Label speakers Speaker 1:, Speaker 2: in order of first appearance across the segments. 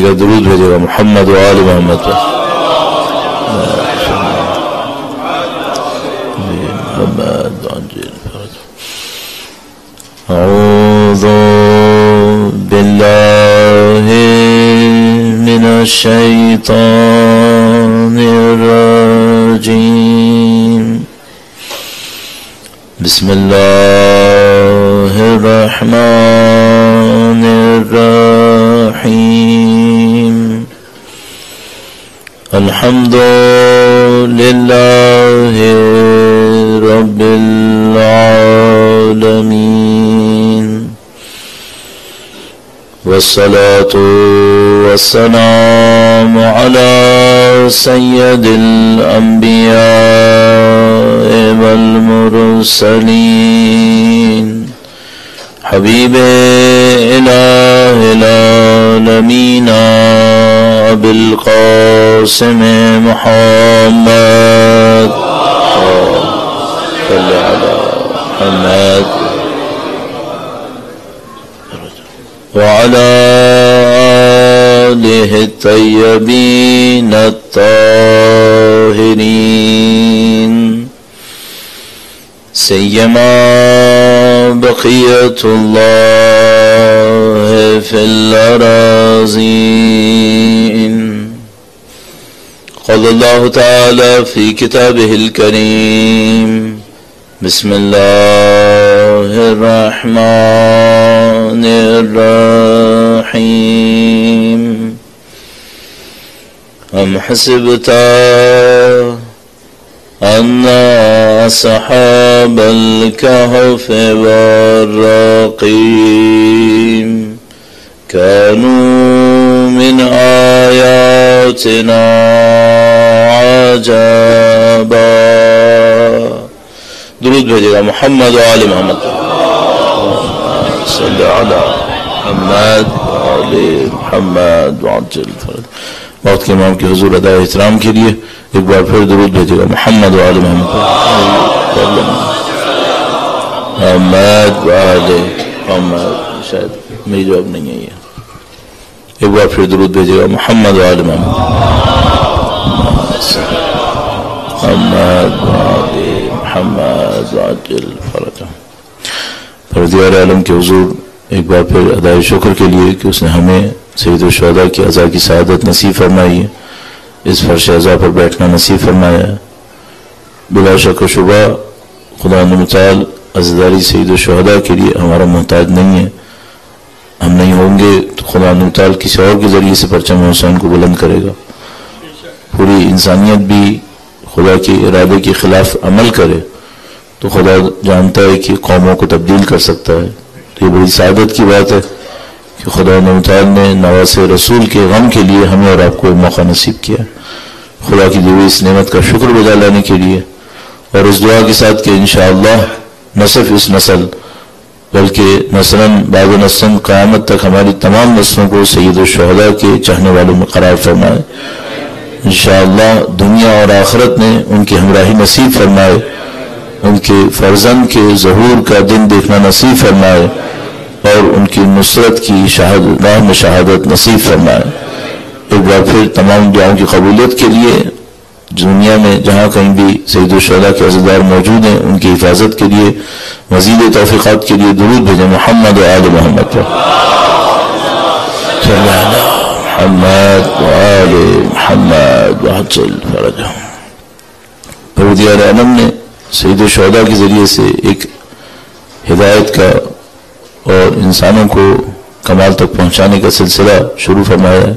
Speaker 1: گا، درود بھیجے گا محمد و آل محمد پر. اعوذ باللہ من الشیطان الرجیم. بسم اللہ الرحمن الرحیم. الحمد للہ رب العالمین والصلاة والسلام على سید الانبیاء والمرسلین حبیب الہ العالمین ابی القاسم محمد صلی علی محمد وعلى آله الطيبين الطاهرين سيما بقية الله في الأراضين. قال الله تعالى في كتابه الكريم بسم الله الرحمن الرحيم. أم حسبت أن أصحاب الكهف والرقيم كانوا من آياتنا عجبا. درود بھیجے گا محمد و آل محمد صلی علی محمد و آل محمد وعجل فرج. وقت کے امام کے حضور اداء احترام کے لیے ایک بار پھر درود بھیجے گا محمد و آل محمد محمد و آل محمد. شاید میری جواب نہیں ہے یہ. ایک بار پھر درود بھیجے گا محمد و آل محمد محمد و آل محمد وعجل فرجہ. پروردگار عالم کے حضور ایک بار پھر ادائے شکر کے لیے کہ اس نے ہمیں سید الشہداء کی عزا کی سعادت نصیب فرمائی ہے، اس فرش عزا پر بیٹھنا نصیب فرمایا ہے. بلا شک و شبہ خدا متعال عزاداری سید الشہداء کے لیے ہمارا محتاج نہیں ہے. ہم نہیں ہوں گے تو خدا متعال کسی اور کے ذریعے سے پرچم حسین کو بلند کرے گا. پوری انسانیت بھی خدا کے ارادے کے خلاف عمل کرے تو خدا جانتا ہے کہ قوموں کو تبدیل کر سکتا ہے. تو یہ بڑی سعادت کی بات ہے کہ خدا متعال نے نواز رسول کے غم کے لیے ہمیں اور آپ کو موقع نصیب کیا. خدا کی دی ہوئی اس نعمت کا شکر بجا لانے کے لیے اور اس دعا کے ساتھ کہ انشاءاللہ نہ صرف اس نسل بلکہ نسلاً بعد نسلاً قیامت تک ہماری تمام نسلوں کو سید الشہداء کے چاہنے والوں میں قرار فرمائے. انشاءاللہ دنیا اور آخرت نے ان کی ہمراہی نصیب فرمائے، ان کے فرزند کے ظہور کا دن دیکھنا نصیب فرمائے اور ان کی نصرت کی راہ میں شہادت نصیب فرمائے. ایک بار پھر تمام دعاؤں کی قبولیت کے لیے دنیا میں جہاں کہیں بھی سید الشہداء کے عزیزدار موجود ہیں ان کی حفاظت کے لیے مزید توفیقات کے لیے درود بھیجیں محمد و آل محمد پر محمد و آل محمد وعجل فرجهم. پروردگار عالم نے سید الشہداء کے ذریعے سے ایک ہدایت کا اور انسانوں کو کمال تک پہنچانے کا سلسلہ شروع فرمایا ہے.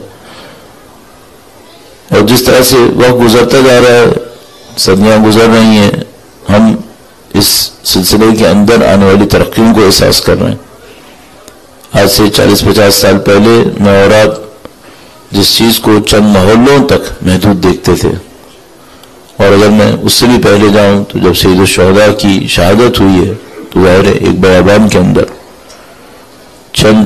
Speaker 1: اور جس طرح سے وقت گزرتا جا رہا ہے، صدیاں گزر رہی ہیں، ہم اس سلسلے کے اندر آنے والی ترقیوں کو احساس کر رہے ہیں. آج سے 40-50 سال پہلے نوعورات جس چیز کو چند محلوں تک محدود دیکھتے تھے، اور اگر میں اس سے بھی پہلے جاؤں تو جب سید الشہداء کی شہادت ہوئی ہے تو ظاہر ہے ایک بیابان کے اندر چند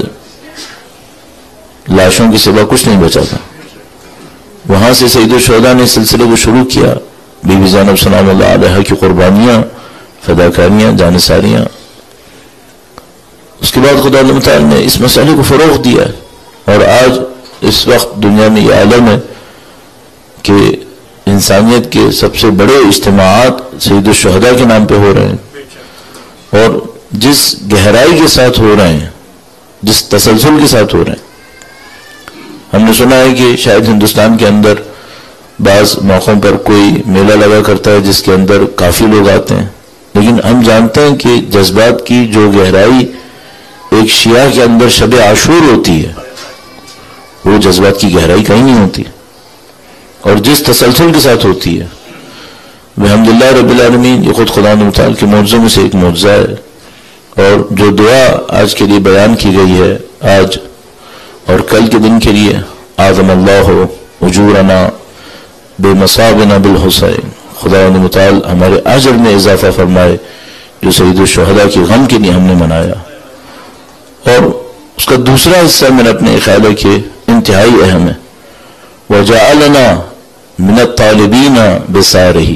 Speaker 1: لاشوں کے سوا کچھ نہیں بچا تھا. وہاں سے سید الشہداء نے سلسلے کو شروع کیا. بی بی زینب سلام اللہ علیہ کی قربانیاں، فداکاریاں، جانثاریاں. اس کے بعد خدا تعالیٰ نے اس مسئلے کو فروغ دیا اور آج اس وقت دنیا میں یہ عالم ہے کہ انسانیت کے سب سے بڑے اجتماعات سید الشہداء کے نام پہ ہو رہے ہیں، اور جس گہرائی کے ساتھ ہو رہے ہیں، جس تسلسل کے ساتھ ہو رہے ہیں. ہم نے سنا ہے کہ شاید ہندوستان کے اندر بعض موقعوں پر کوئی میلہ لگا کرتا ہے جس کے اندر کافی لوگ آتے ہیں، لیکن ہم جانتے ہیں کہ جذبات کی جو گہرائی ایک شیعہ کے اندر شب عاشور ہوتی ہے، وہ جذبات کی گہرائی کہیں نہیں ہوتی، اور جس تسلسل کے ساتھ ہوتی ہے. الحمدللہ رب العالمین، یہ خود خدا متعال کے معجزوں میں سے ایک معجزہ ہے. اور جو دعا آج کے لیے بیان کی گئی ہے، آج اور کل کے دن کے لیے، اعظم اللہ اجورنا بمصابنا بالحسین، خدا متعال ہمارے اجر میں اضافہ فرمائے جو سید الشہداء کے غم کے لیے ہم نے منایا. اور اس کا دوسرا حصہ میرا اپنے خیال ہے کہ انتہائی اہم ہے، وجعلنا من الطالبین بثارہ،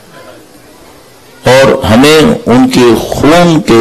Speaker 1: اور ہمیں ان کے خون کے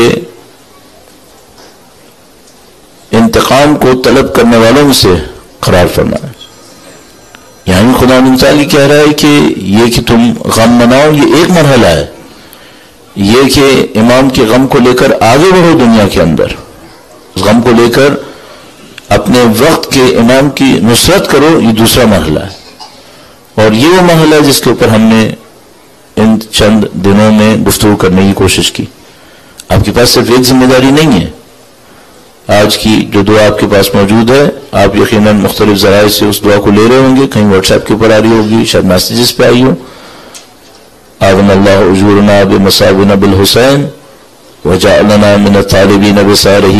Speaker 1: انتقام کو طلب کرنے والوں میں سے قرار فرمایا. یعنی خدا تعالی کہہ رہا ہے کہ یہ کہ تم غم مناؤ یہ ایک مرحلہ ہے، یہ کہ امام کے غم کو لے کر آگے بڑھو دنیا کے اندر، اس غم کو لے کر اپنے وقت کے امام کی نصرت کرو، یہ دوسرا مرحلہ ہے. اور یہ وہ مرحلہ ہے جس کے اوپر ہم نے ان چند دنوں میں گفتگو کرنے کی کوشش کی. آپ کے پاس صرف ایک ذمہ داری نہیں ہے. آج کی جو دعا آپ کے پاس موجود ہے، آپ یقیناً مختلف ذرائع سے اس دعا کو لے رہے ہوں گے، کہیں واٹس ایپ کے اوپر آ رہی ہوگی، شاید میسیجز پہ آئی ہو. اعظم اللہ اجورنا بمصابنا بالحسین وجعلنا من الطالبین بثارہ،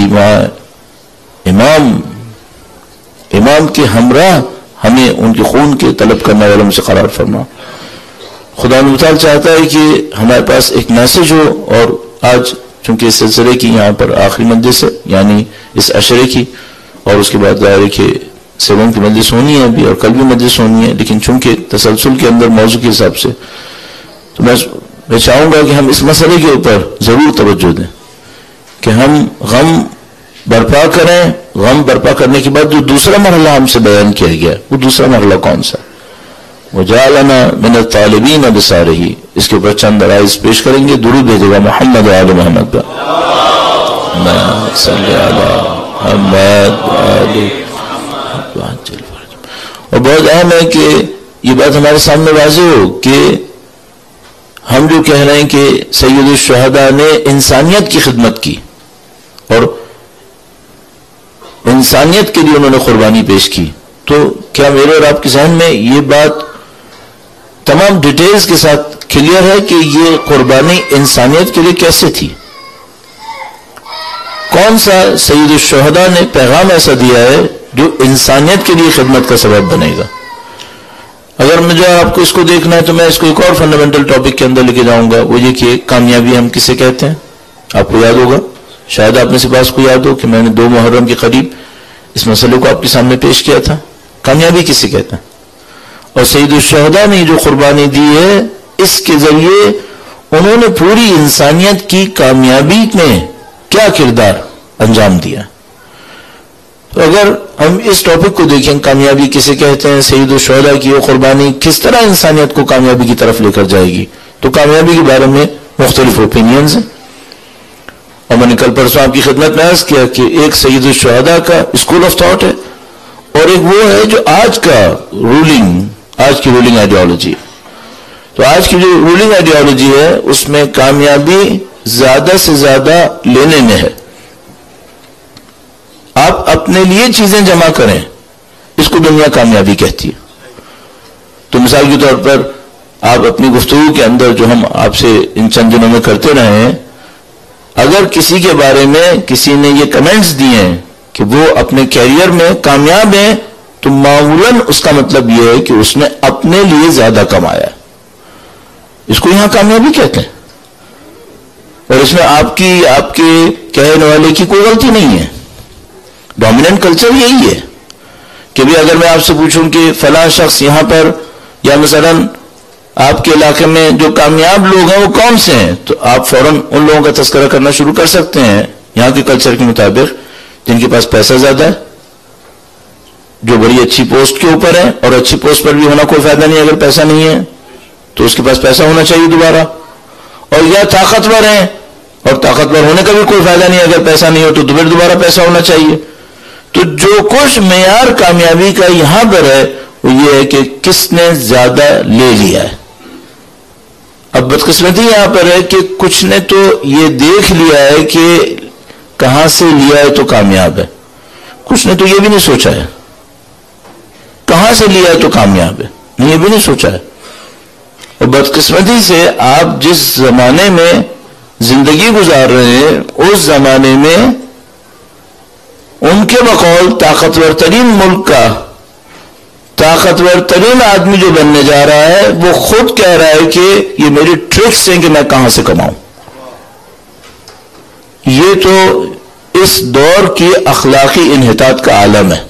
Speaker 1: امام کے ہمراہ ہمیں ان کے خون کے طلب کرنے والوں سے قرار فرما. خدا متعال چاہتا ہے کہ ہمارے پاس ایک میسج ہو. اور آج چونکہ اس سلسلے کی یہاں پر آخری مجلس ہے، یعنی اس عشرے کی، اور اس کے بعد ظاہر ہے کہ سیوم کی مجلس ہونی ہے ابھی، اور کل بھی مجلس ہونی ہے، لیکن چونکہ تسلسل کے اندر موضوع کے حساب سے تو میں چاہوں گا کہ ہم اس مسئلے کے اوپر ضرور توجہ دیں کہ ہم غم برپا کریں. غم برپا کرنے کے بعد جو دوسرا مرحلہ ہم سے بیان کیا گیا، وہ دوسرا مرحلہ کون سا؟ وجعلنا من الطالبین بثارہ. اس کے اوپر چند رائز پیش کریں گے. درود بھیجے گا محمد آل محمد پر. اللہم صلی علی محمد آل محمد. اور بہت اہم ہے کہ یہ بات ہمارے سامنے واضح ہو کہ ہم جو کہہ رہے ہیں کہ سید الشہداء نے انسانیت کی خدمت کی اور انسانیت کے لیے انہوں نے قربانی پیش کی، تو کیا میرے اور آپ کے ذہن میں یہ بات تمام ڈیٹیلز کے ساتھ کلیئر ہے کہ یہ قربانی انسانیت کے لیے کیسے تھی؟ کون سا سید الشہداء نے پیغام ایسا دیا ہے جو انسانیت کے لیے خدمت کا سبب بنے گا؟ اگر مجھے آپ کو اس کو دیکھنا ہے تو میں اس کو ایک اور فنڈامنٹل ٹاپک کے اندر لے کے جاؤں گا. وہ یہ کہ کامیابی ہم کسے کہتے ہیں؟ آپ کو یاد ہوگا، شاید آپ میں سے بعض کو یاد ہو کہ میں نے 2 محرم کے قریب اس مسئلے کو آپ کے سامنے پیش کیا تھا. کامیابی کسے کہتے ہیں؟ اور سید الشہداء نے جو قربانی دی ہے، اس کے ذریعے انہوں نے پوری انسانیت کی کامیابی میں کیا کردار انجام دیا. تو اگر ہم اس ٹاپک کو دیکھیں، کامیابی کسے کہتے ہیں، سید الشہداء کی وہ قربانی کس طرح انسانیت کو کامیابی کی طرف لے کر جائے گی، تو کامیابی کے بارے میں مختلف اوپینینز ہیں. اور میں نے کل پرسوں آپ کی خدمت میں عرض کیا کہ ایک سید الشہداء کا اسکول آف تھاٹ ہے، اور ایک وہ ہے جو آج کی رولنگ آئیڈیالوجی ہے. تو آج کی جو رولنگ آئیڈیالوجی ہے اس میں کامیابی زیادہ سے زیادہ لینے میں ہے. آپ اپنے لیے چیزیں جمع کریں، اس کو دنیا کامیابی کہتی ہے. تو مثال کے طور پر آپ اپنی گفتگو کے اندر جو ہم آپ سے ان چند دنوں میں کرتے رہے ہیں، اگر کسی کے بارے میں کسی نے یہ کمنٹس دیے ہیں کہ وہ اپنے کیریئر میں کامیاب ہیں، تو معمولاً اس کا مطلب یہ ہے کہ اس نے اپنے لیے زیادہ کمایا. اس کو یہاں کامیابی کہتے ہیں، اور اس میں آپ کے کہنے والے کی کوئی غلطی نہیں ہے. ڈومیننٹ کلچر یہی ہے کہ بھی اگر میں آپ سے پوچھوں کہ فلاں شخص یہاں پر یا مثلاً آپ کے علاقے میں جو کامیاب لوگ ہیں وہ کون سے ہیں، تو آپ فوراً ان لوگوں کا تذکرہ کرنا شروع کر سکتے ہیں یہاں کے کلچر کے مطابق جن کے پاس پیسہ زیادہ ہے، جو بڑی اچھی پوسٹ کے اوپر ہے، اور اچھی پوسٹ پر بھی ہونا کوئی فائدہ نہیں اگر پیسہ نہیں ہے، تو اس کے پاس پیسہ ہونا چاہیے دوبارہ، اور یا طاقتور ہیں اور طاقتور ہونے کا بھی کوئی فائدہ نہیں اگر پیسہ نہیں ہو تو پھر دوبارہ پیسہ ہونا چاہیے۔ تو جو کچھ معیار کامیابی کا یہاں پر ہے وہ یہ ہے کہ کس نے زیادہ لے لیا ہے۔ اب بدقسمتی یہاں پر ہے کہ کچھ نے تو یہ دیکھ لیا ہے کہ کہاں سے لیا ہے تو کامیاب ہے، کچھ نے تو یہ بھی نہیں سوچا ہے کہاں سے لیا ہے تو کامیاب ہے، یہ بھی نہیں سوچا ہے۔ اور بدقسمتی سے آپ جس زمانے میں زندگی گزار رہے ہیں اس زمانے میں ان کے بقول طاقتور ترین ملک کا طاقتور ترین آدمی جو بننے جا رہا ہے وہ خود کہہ رہا ہے کہ یہ میری ٹرکس ہیں کہ میں کہاں سے کماؤں۔ یہ تو اس دور کی اخلاقی انحطاط کا عالم ہے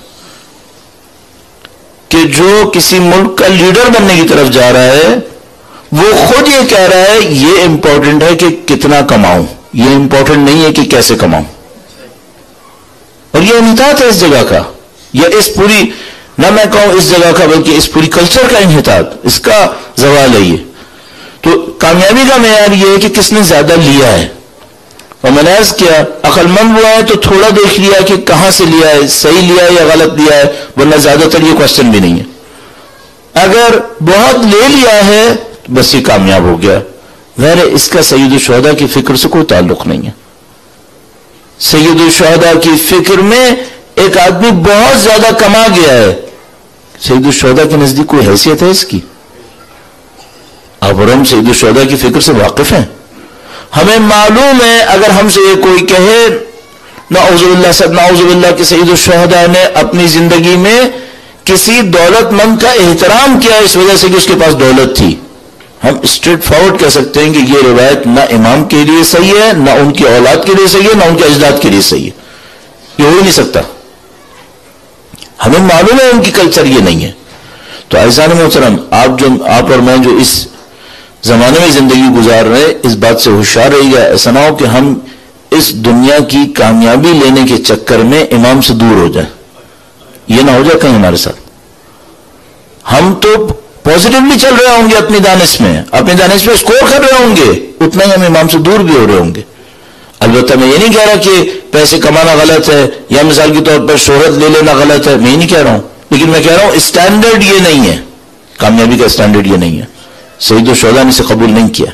Speaker 1: کہ جو کسی ملک کا لیڈر بننے کی طرف جا رہا ہے وہ خود یہ کہہ رہا ہے یہ امپورٹنٹ ہے کہ کتنا کماؤں، یہ امپورٹنٹ نہیں ہے کہ کیسے کماؤں۔ اور یہ انحطاط ہے اس جگہ کا، یا اس پوری، نہ میں کہوں اس جگہ کا بلکہ اس پوری کلچر کا انحطاط، اس کا زوال ہے یہ۔ تو کامیابی کا معیار یہ ہے کہ کس نے زیادہ لیا ہے، اور میں نے عرض کیا عقل مند ہوا ہے تو تھوڑا دیکھ لیا کہ کہاں سے لیا ہے، صحیح لیا ہے یا غلط لیا ہے، ورنہ زیادہ تر یہ کوشچن بھی نہیں ہے۔ اگر بہت لے لیا ہے بس یہ کامیاب ہو گیا، غیر اس کا سید الشہداء کی فکر سے کوئی تعلق نہیں ہے۔ سید الشہداء کی فکر میں ایک آدمی بہت زیادہ کما گیا ہے، سید الشہداء کے نزدیک کوئی حیثیت ہے اس کی؟ اب ہم سید الشہداء کی فکر سے واقف ہیں، ہمیں معلوم ہے اگر ہم سے یہ کوئی کہے نعوذ باللہ کہ سید الشہداء نے اپنی زندگی میں کسی دولت مند کا احترام کیا اس وجہ سے کہ اس کے پاس دولت تھی، ہم اسٹریٹ فارورڈ کہہ سکتے ہیں کہ یہ روایت نہ امام کے لیے صحیح ہے، نہ ان کی اولاد کے لیے صحیح ہے، نہ ان کے اجداد کے لیے صحیح ہے، یہ ہو ہی نہیں سکتا۔ ہمیں معلوم ہے ان کی کلچر یہ نہیں ہے۔ تو عزیزان محترم، آپ اور میں جو اس زمانے میں زندگی گزار رہے اس بات سے ہوشیار رہی گا، ایسا نہ ہو کہ ہم اس دنیا کی کامیابی لینے کے چکر میں امام سے دور ہو جائیں، یہ نہ ہو جائے کہیں ہمارے ساتھ۔ ہم تو پازیٹیولی چل رہے ہوں گے اپنی دانش میں اسکور کر رہے ہوں گے، اتنا ہی ہم امام سے دور بھی ہو رہے ہوں گے۔ البتہ میں یہ نہیں کہہ رہا کہ پیسے کمانا غلط ہے یا مثال کے طور پر شہرت لے لینا غلط ہے، میں یہ نہیں کہہ رہا ہوں، لیکن میں کہہ رہا ہوں اسٹینڈرڈ یہ نہیں ہے، کامیابی کا اسٹینڈرڈ یہ نہیں ہے۔ سید الشہداء نے اسے قبول نہیں کیا۔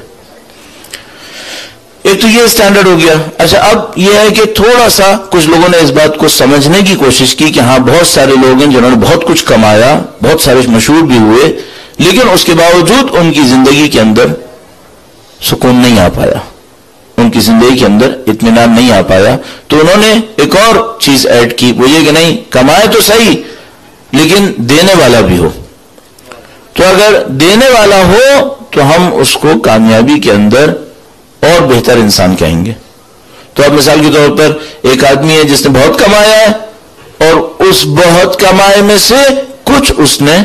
Speaker 1: ایک تو یہ اسٹینڈرڈ ہو گیا۔ اچھا، اب یہ ہے کہ تھوڑا سا کچھ لوگوں نے اس بات کو سمجھنے کی کوشش کی کہ ہاں بہت سارے لوگ ہیں جنہوں نے بہت کچھ کمایا، بہت سارے مشہور بھی ہوئے، لیکن اس کے باوجود ان کی زندگی کے اندر سکون نہیں آ پایا، ان کی زندگی کے اندر اطمینان نہیں آ پایا۔ تو انہوں نے ایک اور چیز ایڈ کی، وہ یہ کہ نہیں، کمائے تو صحیح لیکن دینے والا بھی ہو۔ تو اگر دینے والا ہو تو ہم اس کو کامیابی کے اندر اور بہتر انسان کہیں گے۔ تو اب مثال کے طور پر ایک آدمی ہے جس نے بہت کمایا ہے اور اس بہت کمائے میں سے کچھ اس نے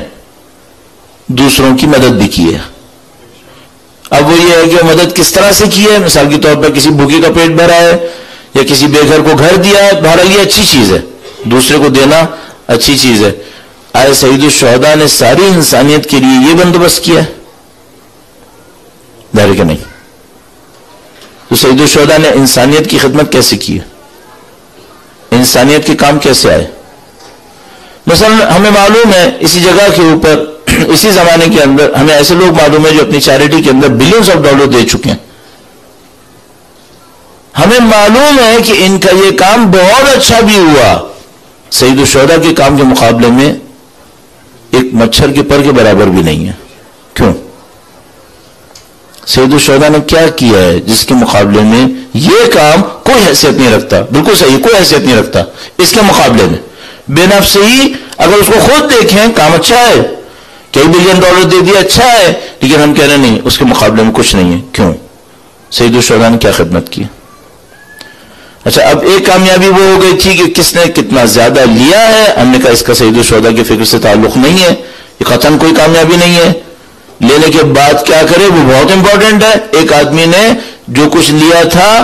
Speaker 1: دوسروں کی مدد بھی کی ہے۔ اب وہ یہ ہے کہ مدد کس طرح سے کی ہے، مثال کے طور پر کسی بھوکے کا پیٹ بھرا ہے یا کسی بے گھر کو گھر دیا ہے، بہرحال یہ اچھی چیز ہے، دوسرے کو دینا اچھی چیز ہے۔ آئے سید الشہداء نے ساری انسانیت کے لیے یہ بندوبست کیا ہے؟ ظاہر کہ نہیں۔ تو سید الشہداء نے انسانیت کی خدمت کیسے کی ہے، انسانیت کے کام کیسے آئے؟ مثلا ہمیں معلوم ہے اسی جگہ کے اوپر اسی زمانے کے اندر ہمیں ایسے لوگ معلوم ہے جو اپنی چیریٹی کے اندر بلینز آف ڈالر دے چکے ہیں۔ ہمیں معلوم ہے کہ ان کا یہ کام بہت اچھا بھی ہوا، سید الشہداء کے کام کے مقابلے میں ایک مچھر کے پر کے برابر بھی نہیں ہے۔ کیوں؟ سید الشہداء نے کیا کیا ہے جس کے مقابلے میں یہ کام کوئی حیثیت نہیں رکھتا؟ بالکل صحیح، کوئی حیثیت نہیں رکھتا اس کے مقابلے میں۔ بے نفس ہی اگر اس کو خود دیکھیں کام اچھا ہے، کئی بلین ڈالر دے دیا، اچھا ہے، لیکن ہم کہہ رہے نہیں اس کے مقابلے میں کچھ نہیں ہے۔ کیوں؟ سید الشہداء نے کیا خدمت کی؟ اچھا، اب ایک کامیابی وہ ہو گئی تھی کہ کس نے کتنا زیادہ لیا ہے، ہم نے کہا اس کا سید الشہداء کی فکر سے تعلق نہیں ہے، یہ قطعاً کوئی کامیابی نہیں ہے۔ لینے کے بعد کیا کرے وہ بہت امپورٹنٹ ہے۔ ایک آدمی نے جو کچھ لیا تھا اب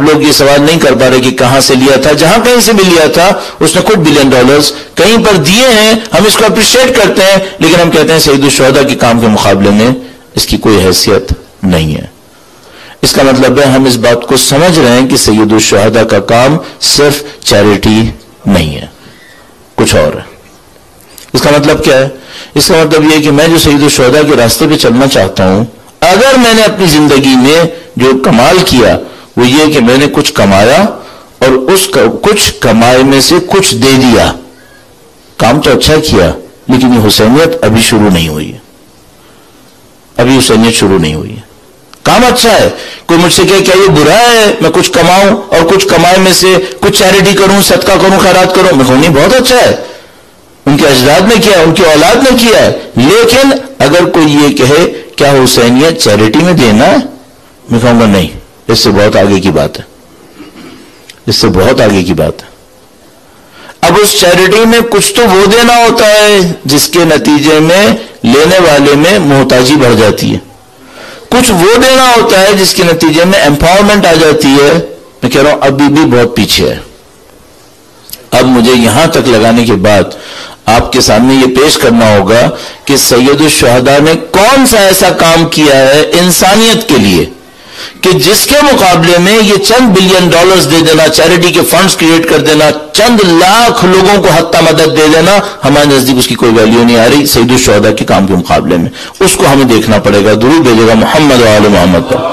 Speaker 1: اب لوگ یہ سوال نہیں کر پا رہے کہ کہاں سے لیا تھا. جہاں کہیں سے بھی لیا تھا اس نے خود $1 بلین کہیں پر دیے ہیں, ہم اس کو اپریشیٹ کرتے ہیں, لیکن ہم کہتے ہیں سید الشہداء کے کام کے مقابلے میں اس کی کوئی حیثیت نہیں ہے. اس کا مطلب ہے ہم اس بات کو سمجھ رہے ہیں کہ سید الشہداء کا کام صرف چیریٹی نہیں ہے, کچھ اور ہے. اس کا مطلب کیا ہے؟ اس کا مطلب یہ کہ میں جو سید الشہداء کے راستے پہ چلنا چاہتا ہوں, اگر میں نے اپنی زندگی میں جو کمال کیا وہ یہ کہ میں نے کچھ کمایا اور اس کچھ کمائے میں سے کچھ دے دیا, کام تو اچھا کیا, لیکن یہ حسینیت ابھی شروع نہیں ہوئی ہے. ابھی حسینیت شروع نہیں ہوئی ہے. کام اچھا ہے, کوئی مجھ سے کہے کیا یہ برا ہے میں کچھ کماؤں اور کچھ کمائے میں سے کچھ چیریٹی کروں, صدقہ کروں, خیرات کروں, میں کہوں نہیں بہت اچھا ہے, ان کے اجداد نے کیا, ان کی اولاد نے کیا ہے. لیکن اگر کوئی یہ کہے کیا حسینیت چیریٹی میں دینا ہے, میں کہوں گا نہیں, اس سے بہت آگے کی بات ہے, اس سے بہت آگے کی بات ہے. اب اس چیریٹی میں کچھ تو وہ دینا ہوتا ہے جس کے نتیجے میں لینے والے میں محتاجی بڑھ جاتی ہے, کچھ وہ دینا ہوتا ہے جس کے نتیجے میں امپاورمنٹ آ جاتی ہے. میں کہہ رہا ہوں ابھی بھی بہت پیچھے ہے. اب مجھے یہاں تک لگانے کے بعد آپ کے سامنے یہ پیش کرنا ہوگا کہ سید الشہداء نے کون سا ایسا کام کیا ہے انسانیت کے لیے کہ جس کے مقابلے میں یہ چند $1 بلین دے دینا, چیریٹی کے فنڈز کریٹ کر دینا, چند لاکھ لوگوں کو حتی مدد دے دینا, ہمارے نزدیک اس کی کوئی ویلیو نہیں آ رہی سید الشہداء کے کام کے مقابلے میں. اس کو ہمیں دیکھنا پڑے گا. درود بھیجے گا محمد و آل محمد پر.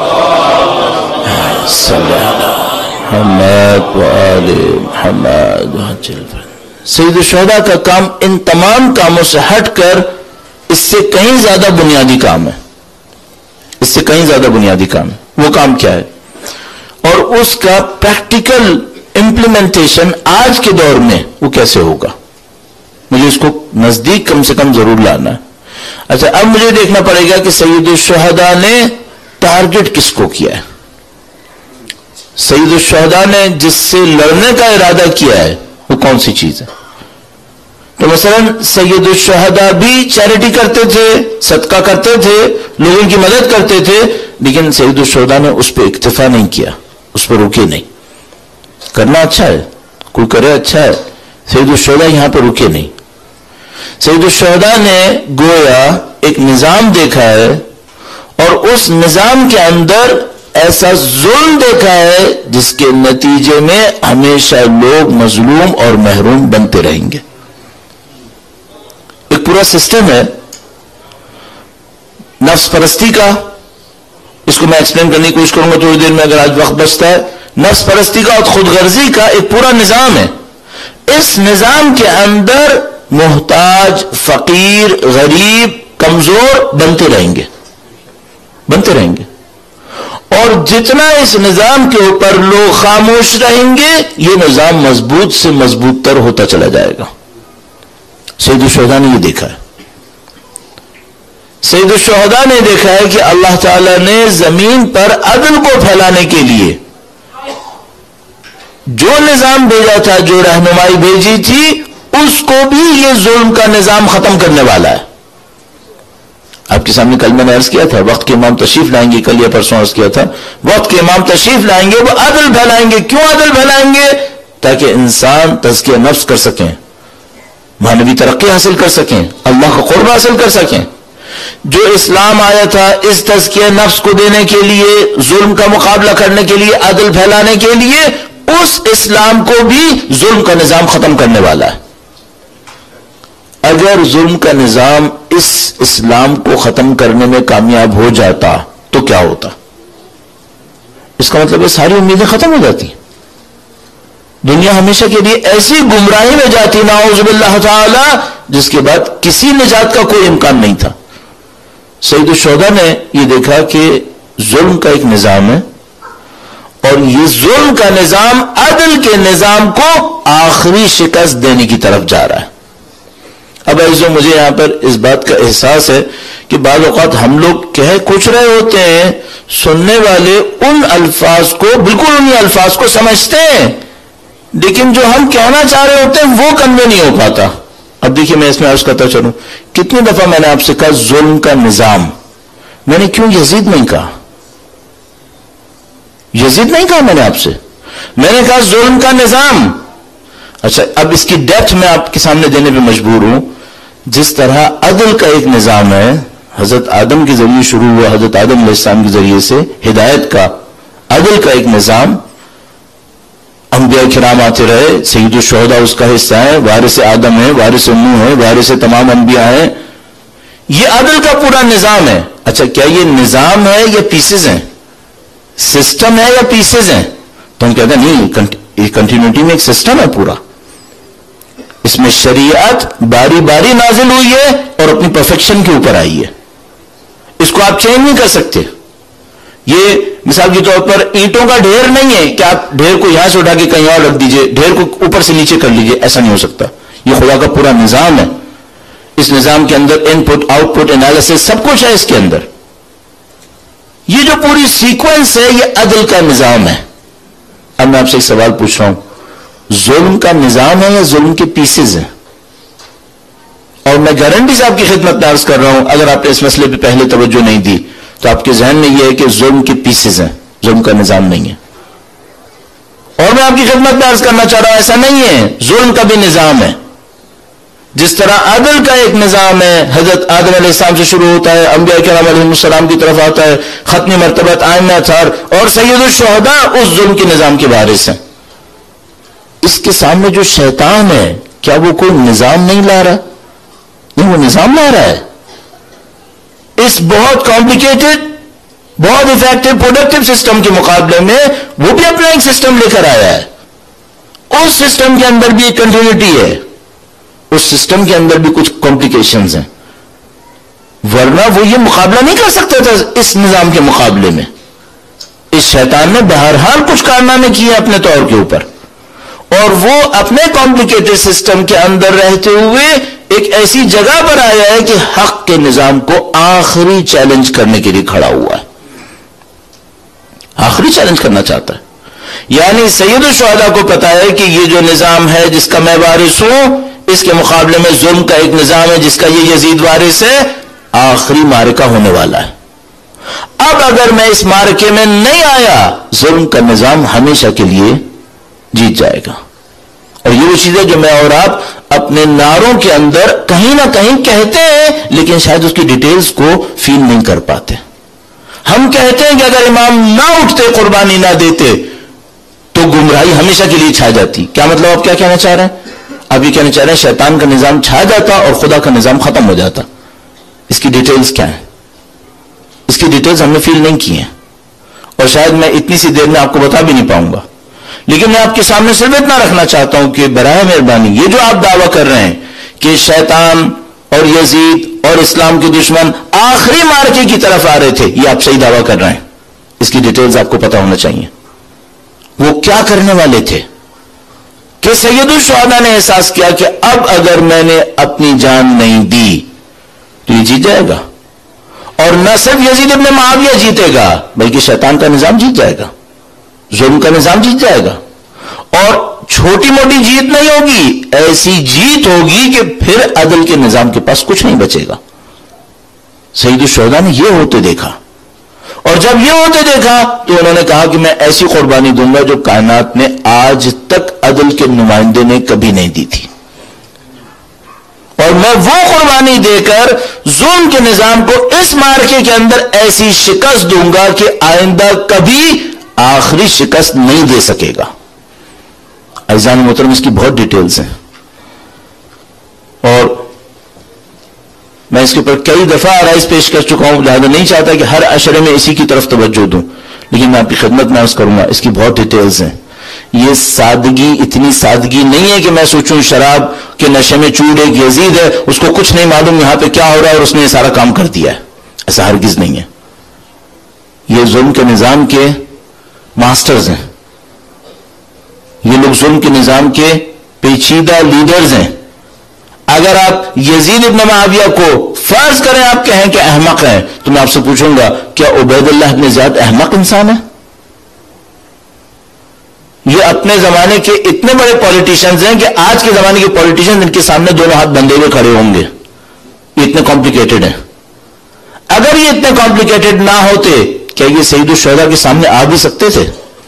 Speaker 1: محمد و آل محمد. سید الشہداء کا کام ان تمام کاموں سے ہٹ کر اس سے کہیں زیادہ بنیادی کام ہے, اس سے کہیں زیادہ بنیادی کام ہے. وہ کام کیا ہے اور اس کا پریکٹیکل امپلیمنٹیشن آج کے دور میں وہ کیسے ہوگا, مجھے اس کو نزدیک کم سے کم ضرور لانا ہے. اچھا, اب مجھے دیکھنا پڑے گا کہ سید الشہداء نے ٹارگٹ کس کو کیا ہے. سید الشہداء نے جس سے لڑنے کا ارادہ کیا ہے وہ کون سی چیز ہے. تو مثلا سید الشہداء بھی چیریٹی کرتے تھے, صدقہ کرتے تھے, لوگوں کی مدد کرتے تھے, لیکن سید الشہداء نے اس پہ اکتفا نہیں کیا, اس پہ رکے نہیں. کرنا اچھا ہے, کوئی کرے اچھا ہے, سید الشہداء یہاں پہ رکے نہیں. سید الشہداء نے گویا ایک نظام دیکھا ہے اور اس نظام کے اندر ایسا ظلم دیکھا ہے جس کے نتیجے میں ہمیشہ لوگ مظلوم اور محروم بنتے رہیں گے. ایک پورا سسٹم ہے نفس پرستی کا, اس کو میں ایکسپلین کرنے کی کوشش کروں گا تھوڑی دیر میں اگر آج وقت بچتا ہے. نفس پرستی کا اور خود غرضی کا ایک پورا نظام ہے. اس نظام کے اندر محتاج, فقیر, غریب, کمزور بنتے رہیں گے, بنتے رہیں گے. اور جتنا اس نظام کے اوپر لوگ خاموش رہیں گے یہ نظام مضبوط سے مضبوط تر ہوتا چلا جائے گا. سید الشہداء نے یہ دیکھا ہے. سید الشہداء نے دیکھا ہے کہ اللہ تعالیٰ نے زمین پر عدل کو پھیلانے کے لیے جو نظام بھیجا تھا, جو رہنمائی بھیجی تھی, اس کو بھی یہ ظلم کا نظام ختم کرنے والا ہے. آپ کے سامنے کل میں نے عرض کیا تھا وقت کے امام تشریف لائیں گے, کل یا پرسوں عرض کیا تھا وقت کے امام تشریف لائیں گے, وہ عدل پھیلائیں گے. کیوں عدل پھیلائیں گے؟ تاکہ انسان تزکیہ نفس کر سکیں, معنوی ترقی حاصل کر سکیں, اللہ کا قرب حاصل کر سکیں. جو اسلام آیا تھا اس تزکیہ نفس کو دینے کے لیے, ظلم کا مقابلہ کرنے کے لیے, عدل پھیلانے کے لیے, اس اسلام کو بھی ظلم کا نظام ختم کرنے والا ہے. اگر ظلم کا نظام اس اسلام کو ختم کرنے میں کامیاب ہو جاتا تو کیا ہوتا؟ اس کا مطلب ہے ساری امیدیں ختم ہو جاتی, دنیا ہمیشہ کے لیے ایسی گمراہی میں جاتی نعوذ باللہ تعالی جس کے بعد کسی نجات کا کوئی امکان نہیں تھا. سید الشہداء نے یہ دیکھا کہ ظلم کا ایک نظام ہے اور یہ ظلم کا نظام عدل کے نظام کو آخری شکست دینے کی طرف جا رہا ہے. اب عزیزو, مجھے یہاں پر اس بات کا احساس ہے کہ بعض اوقات ہم لوگ کہہ کچھ رہے ہوتے ہیں, سننے والے ان الفاظ کو بالکل انہی الفاظ کو سمجھتے ہیں, لیکن جو ہم کہنا چاہ رہے ہوتے ہیں وہ کنوے نہیں ہو پاتا. اب دیکھیے میں اس میں عرض کرتا چلوں, کتنی دفعہ میں نے آپ سے کہا ظلم کا نظام, میں نے کیوں یزید نہیں کہا؟ یزید نہیں کہا میں نے آپ سے، میں نے کہا ظلم کا نظام. اچھا اب اس کی ڈیپتھ میں آپ کے سامنے دینے پہ مجبور ہوں. جس طرح عدل کا ایک نظام ہے، حضرت آدم کے ذریعے شروع ہوا، حضرت آدم علیہ السلام کے ذریعے سے ہدایت کا، عدل کا ایک نظام، انبیاء کرام آتے رہے، سید الشہداء اس کا حصہ ہے، وارث آدم ہے، وارث نوح ہے، وارث تمام انبیاء ہیں. یہ عدل کا پورا نظام ہے. اچھا کیا یہ نظام ہے یا پیسز ہیں؟ سسٹم ہے یا پیسز ہیں؟ تو ہم کہتے ہیں نہیں، کنٹینیوٹی میں ایک سسٹم ہے پورا. اس میں شریعت باری باری نازل ہوئی ہے اور اپنی پرفیکشن کے اوپر آئی ہے. اس کو آپ چینج نہیں کر سکتے. یہ مثال کے طور پر اینٹوں کا ڈھیر نہیں ہے کہ آپ ڈھیر کو یہاں سے اٹھا کے کہیں اور رکھ دیجئے، ڈھیر کو اوپر سے نیچے کر لیجئے، ایسا نہیں ہو سکتا. یہ خدا کا پورا نظام ہے. اس نظام کے اندر ان پٹ آؤٹ پٹ انالیسس سب کچھ ہے اس کے اندر. یہ جو پوری سیکوینس ہے یہ عدل کا نظام ہے. اب میں آپ سے ایک سوال پوچھ رہا ہوں، ظلم کا نظام ہے یا ظلم کے پیسز ہیں؟ اور میں گارنٹی سے آپ کی خدمت میں عرض کر رہا ہوں، اگر آپ نے اس مسئلے پہ پہلے توجہ نہیں دی تو آپ کے ذہن میں یہ ہے کہ ظلم کے پیسز ہیں، ظلم کا نظام نہیں ہے. اور میں آپ کی خدمت میں عرض کرنا چاہ رہا ہوں ایسا نہیں ہے، ظلم کا بھی نظام ہے. جس طرح عدل کا ایک نظام ہے، حضرت آدم علیہ السلام سے شروع ہوتا ہے، انبیاء کرام علیہ السلام کی طرف آتا ہے، ختمی مرتبت آئمہ اطہار اور سید الشہداء اس ظلم کے نظام کے وارث ہیں. اس کے سامنے جو شیطان ہے، کیا وہ کوئی نظام نہیں لا رہا؟ نہیں، وہ نظام لا رہا ہے. اس بہت کمپلیکیٹڈ، بہت افیکٹو پروڈکٹیو سسٹم کے مقابلے میں وہ بھی اپنا ایک سسٹم لے کر آیا ہے. اس سسٹم کے اندر بھی ایک کنٹینیوٹی ہے، اس سسٹم کے اندر بھی کچھ کمپلیکیشنز ہیں، ورنہ وہ یہ مقابلہ نہیں کر سکتا تھا اس نظام کے مقابلے میں. اس شیطان نے بہرحال کچھ کارنامے کیے اپنے طور کے اوپر، اور وہ اپنے کمپلیکیٹڈ سسٹم کے اندر رہتے ہوئے ایک ایسی جگہ پر آیا ہے کہ حق کے نظام کو آخری چیلنج کرنے کے لیے کھڑا ہوا ہے. آخری چیلنج کرنا چاہتا ہے. یعنی سید الشہداء کو پتا ہے کہ یہ جو نظام ہے جس کا میں وارث ہوں، اس کے مقابلے میں ظلم کا ایک نظام ہے جس کا یہ یزید وارث ہے. آخری معرکہ ہونے والا ہے. اب اگر میں اس معرکے میں نہیں آیا، ظلم کا نظام ہمیشہ کے لیے جیت جائے گا. اور یہ وہ چیز ہے جو میں اور آپ اپنے نعروں کے اندر کہیں نہ کہیں کہتے ہیں، لیکن شاید اس کی ڈیٹیلز کو فیل نہیں کر پاتے. ہم کہتے ہیں کہ اگر امام نہ اٹھتے، قربانی نہ دیتے، تو گمراہی ہمیشہ کے لیے چھا جاتی. کیا مطلب آپ کیا کہنا چاہ رہے ہیں؟ آپ یہ کہنا چاہ رہے ہیں شیطان کا نظام چھا جاتا اور خدا کا نظام ختم ہو جاتا. اس کی ڈیٹیلز کیا ہیں؟ اس کی ڈیٹیلز ہم نے فیل نہیں کی ہیں، اور شاید میں اتنی سی دیر میں آپ کو بتا بھی نہیں پاؤں گا. لیکن میں آپ کے سامنے صرف اتنا رکھنا چاہتا ہوں کہ برائے مہربانی یہ جو آپ دعویٰ کر رہے ہیں کہ شیطان اور یزید اور اسلام کے دشمن آخری معرکے کی طرف آ رہے تھے، یہ آپ صحیح دعویٰ کر رہے ہیں. اس کی ڈیٹیلز آپ کو پتا ہونا چاہیے. وہ کیا کرنے والے تھے کہ سید الشہداء نے احساس کیا کہ اب اگر میں نے اپنی جان نہیں دی تو یہ جیت جائے گا. اور نہ صرف یزید ابن معاویہ جیتے گا، بلکہ شیطان کا نظام جیت جائے گا، ظلم کا نظام جیت جائے گا. اور چھوٹی موٹی جیت نہیں ہوگی، ایسی جیت ہوگی کہ پھر عدل کے نظام کے پاس کچھ نہیں بچے گا. سید الشہداء نے یہ ہوتے دیکھا، اور جب یہ ہوتے دیکھا تو انہوں نے کہا کہ میں ایسی قربانی دوں گا جو کائنات میں آج تک عدل کے نمائندے نے کبھی نہیں دی تھی، اور میں وہ قربانی دے کر ظلم کے نظام کو اس معرکے کے اندر ایسی شکست دوں گا کہ آئندہ کبھی آخری شکست نہیں دے سکے گا. عزیزان محترم، اس کی بہت ڈیٹیلز ہیں، اور میں اس کے اوپر کئی دفعہ آرائز پیش کر چکا ہوں، لہذا نہیں چاہتا کہ ہر اشرے میں اسی کی طرف توجہ دوں، لیکن میں آپ کی خدمت میں عرض کروں گا اس کی بہت ڈیٹیلز ہیں. یہ سادگی اتنی سادگی نہیں ہے کہ میں سوچوں شراب کے نشے میں چور ایک یزید ہے، اس کو کچھ نہیں معلوم یہاں پہ کیا ہو رہا ہے اور اس نے یہ سارا کام کر دیا ہے. ایسا ہرگز نہیں ہے. یہ ظلم کے نظام کے ماسٹرز ہیں، یہ لوگ ظلم کے نظام کے پیچیدہ لیڈرز ہیں. اگر آپ یزید ابن معاویہ کو فرض کریں آپ کہیں کہ احمق ہیں، تو میں آپ سے پوچھوں گا کیا عبید اللہ ابن زیاد احمق انسان ہے؟ یہ اپنے زمانے کے اتنے بڑے پولیٹیشنز ہیں کہ آج کے زمانے کے پولیٹیشنز ان کے سامنے دونوں ہاتھ بندھے ہوئے کھڑے ہوں گے. یہ اتنے کمپلیکیٹڈ ہیں. اگر یہ اتنے کمپلیکیٹڈ نہ ہوتے کیا یہ سید الشہداء کے سامنے آ بھی سکتے تھے؟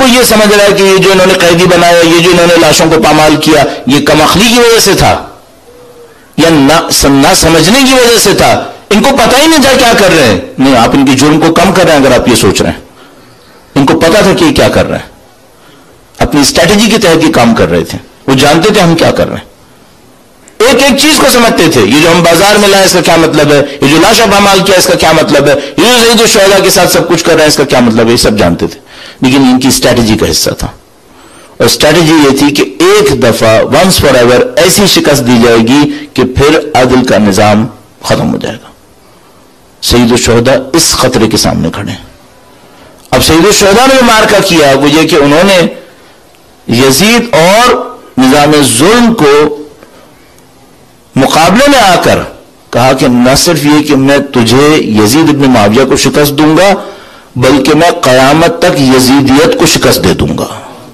Speaker 1: کوئی یہ سمجھ رہا ہے کہ یہ جو انہوں نے قیدی بنایا، یہ جو انہوں نے لاشوں کو پامال کیا، یہ کم عقلی کی وجہ سے تھا یا نہ سمجھنے کی وجہ سے تھا؟ ان کو پتہ ہی نہیں تھا کیا کر رہے ہیں؟ نہیں، آپ ان کی جرم کو کم کر رہے ہیں اگر آپ یہ سوچ رہے ہیں. ان کو پتا تھا کہ یہ کیا کر رہے ہیں، اپنی اسٹریٹجی کے تحت یہ کام کر رہے تھے. وہ جانتے تھے ہم کیا کر رہے ہیں، ایک ایک چیز کو سمجھتے تھے. یہ جو ہم بازار میں لائے اس کا کیا مطلب ہے، یہ جو لاشا پامال کیا اس کا کیا مطلب ہے، یہ جو سید الشہداء کے ساتھ سب کچھ کر رہے ہیں اس کا کیا مطلب ہے، یہ سب جانتے تھے. لیکن ان کی اسٹریٹجی کا حصہ تھا، اور اسٹریٹجی یہ تھی کہ ایک دفعہ ونس فار ایور ایسی شکست دی جائے گی کہ پھر عدل کا نظام ختم ہو جائے گا. سید الشہداء اس خطرے کے سامنے کھڑے ہیں. اب سید الشہداء نے مارکا کیا وہ یہ کہ انہوں نے یزید اور نظام ظلم کو مقابلے میں آ کر کہا کہ نہ صرف یہ کہ میں تجھے یزید ابن معاویہ کو شکست دوں گا، بلکہ میں قیامت تک یزیدیت کو شکست دے دوں گا.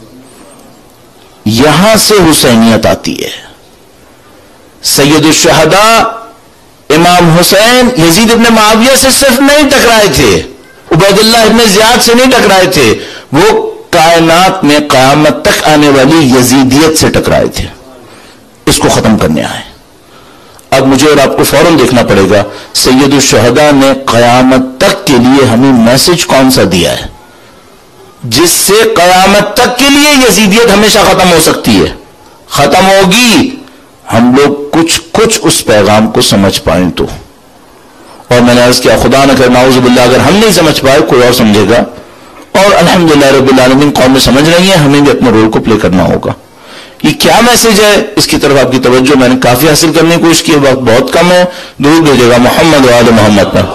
Speaker 1: یہاں سے حسینیت آتی ہے. سید الشہداء امام حسین یزید ابن معاویہ سے صرف نہیں ٹکرائے تھے، عبید اللہ ابن زیاد سے نہیں ٹکرائے تھے، وہ کائنات میں قیامت تک آنے والی یزیدیت سے ٹکرائے تھے. اس کو ختم کرنے آئے. اب مجھے اور آپ کو فوراً دیکھنا پڑے گا سید الشہداء نے قیامت تک کے لیے ہمیں میسج کون سا دیا ہے جس سے قیامت تک کے لیے یزیدیت ہمیشہ ختم ہو سکتی ہے. ختم ہوگی ہم لوگ کچھ اس پیغام کو سمجھ پائیں تو. اور میں نے عرض کیا خدا نہ کرے نعوذ باللہ اگر ہم نہیں سمجھ پائے کوئی اور سمجھے گا. اور الحمدللہ رب العالمین قوم میں سمجھ رہی ہے، ہمیں بھی اپنے رول کو پلے کرنا ہوگا. یہ کیا میسج ہے اس کی طرف آپ کی توجہ میں نے کافی حاصل کرنے کی کوشش کی، وقت بہت کم ہے. درود بھیجے گا محمد و آل محمد پر.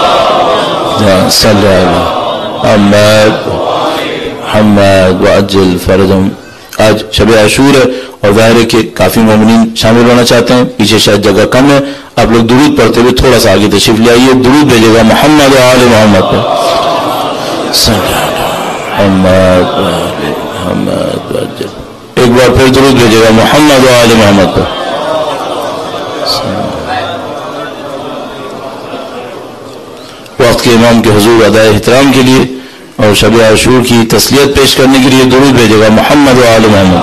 Speaker 1: صلی اللہ محمد وعجل فرجهم. آج شب عاشور ہے اور ظاہر ہے کہ کافی مومنین شامل ہونا چاہتے ہیں، پیچھے شاید جگہ کم ہے. آپ لوگ درود پڑھتے ہوئے تھوڑا سا آگے تشریف لے آئیے. درود بھیجے گا محمد و آل محمد پر. صلی اللہ محمد وعجل. ایک بار پھر درود بھیجے گا محمد و آل محمد پر. وقت کے امام کے حضور ادائے احترام کے لیے اور شب عاشور کی تسلیت پیش کرنے کے لیے درود بھیجے گا محمد و آل محمد.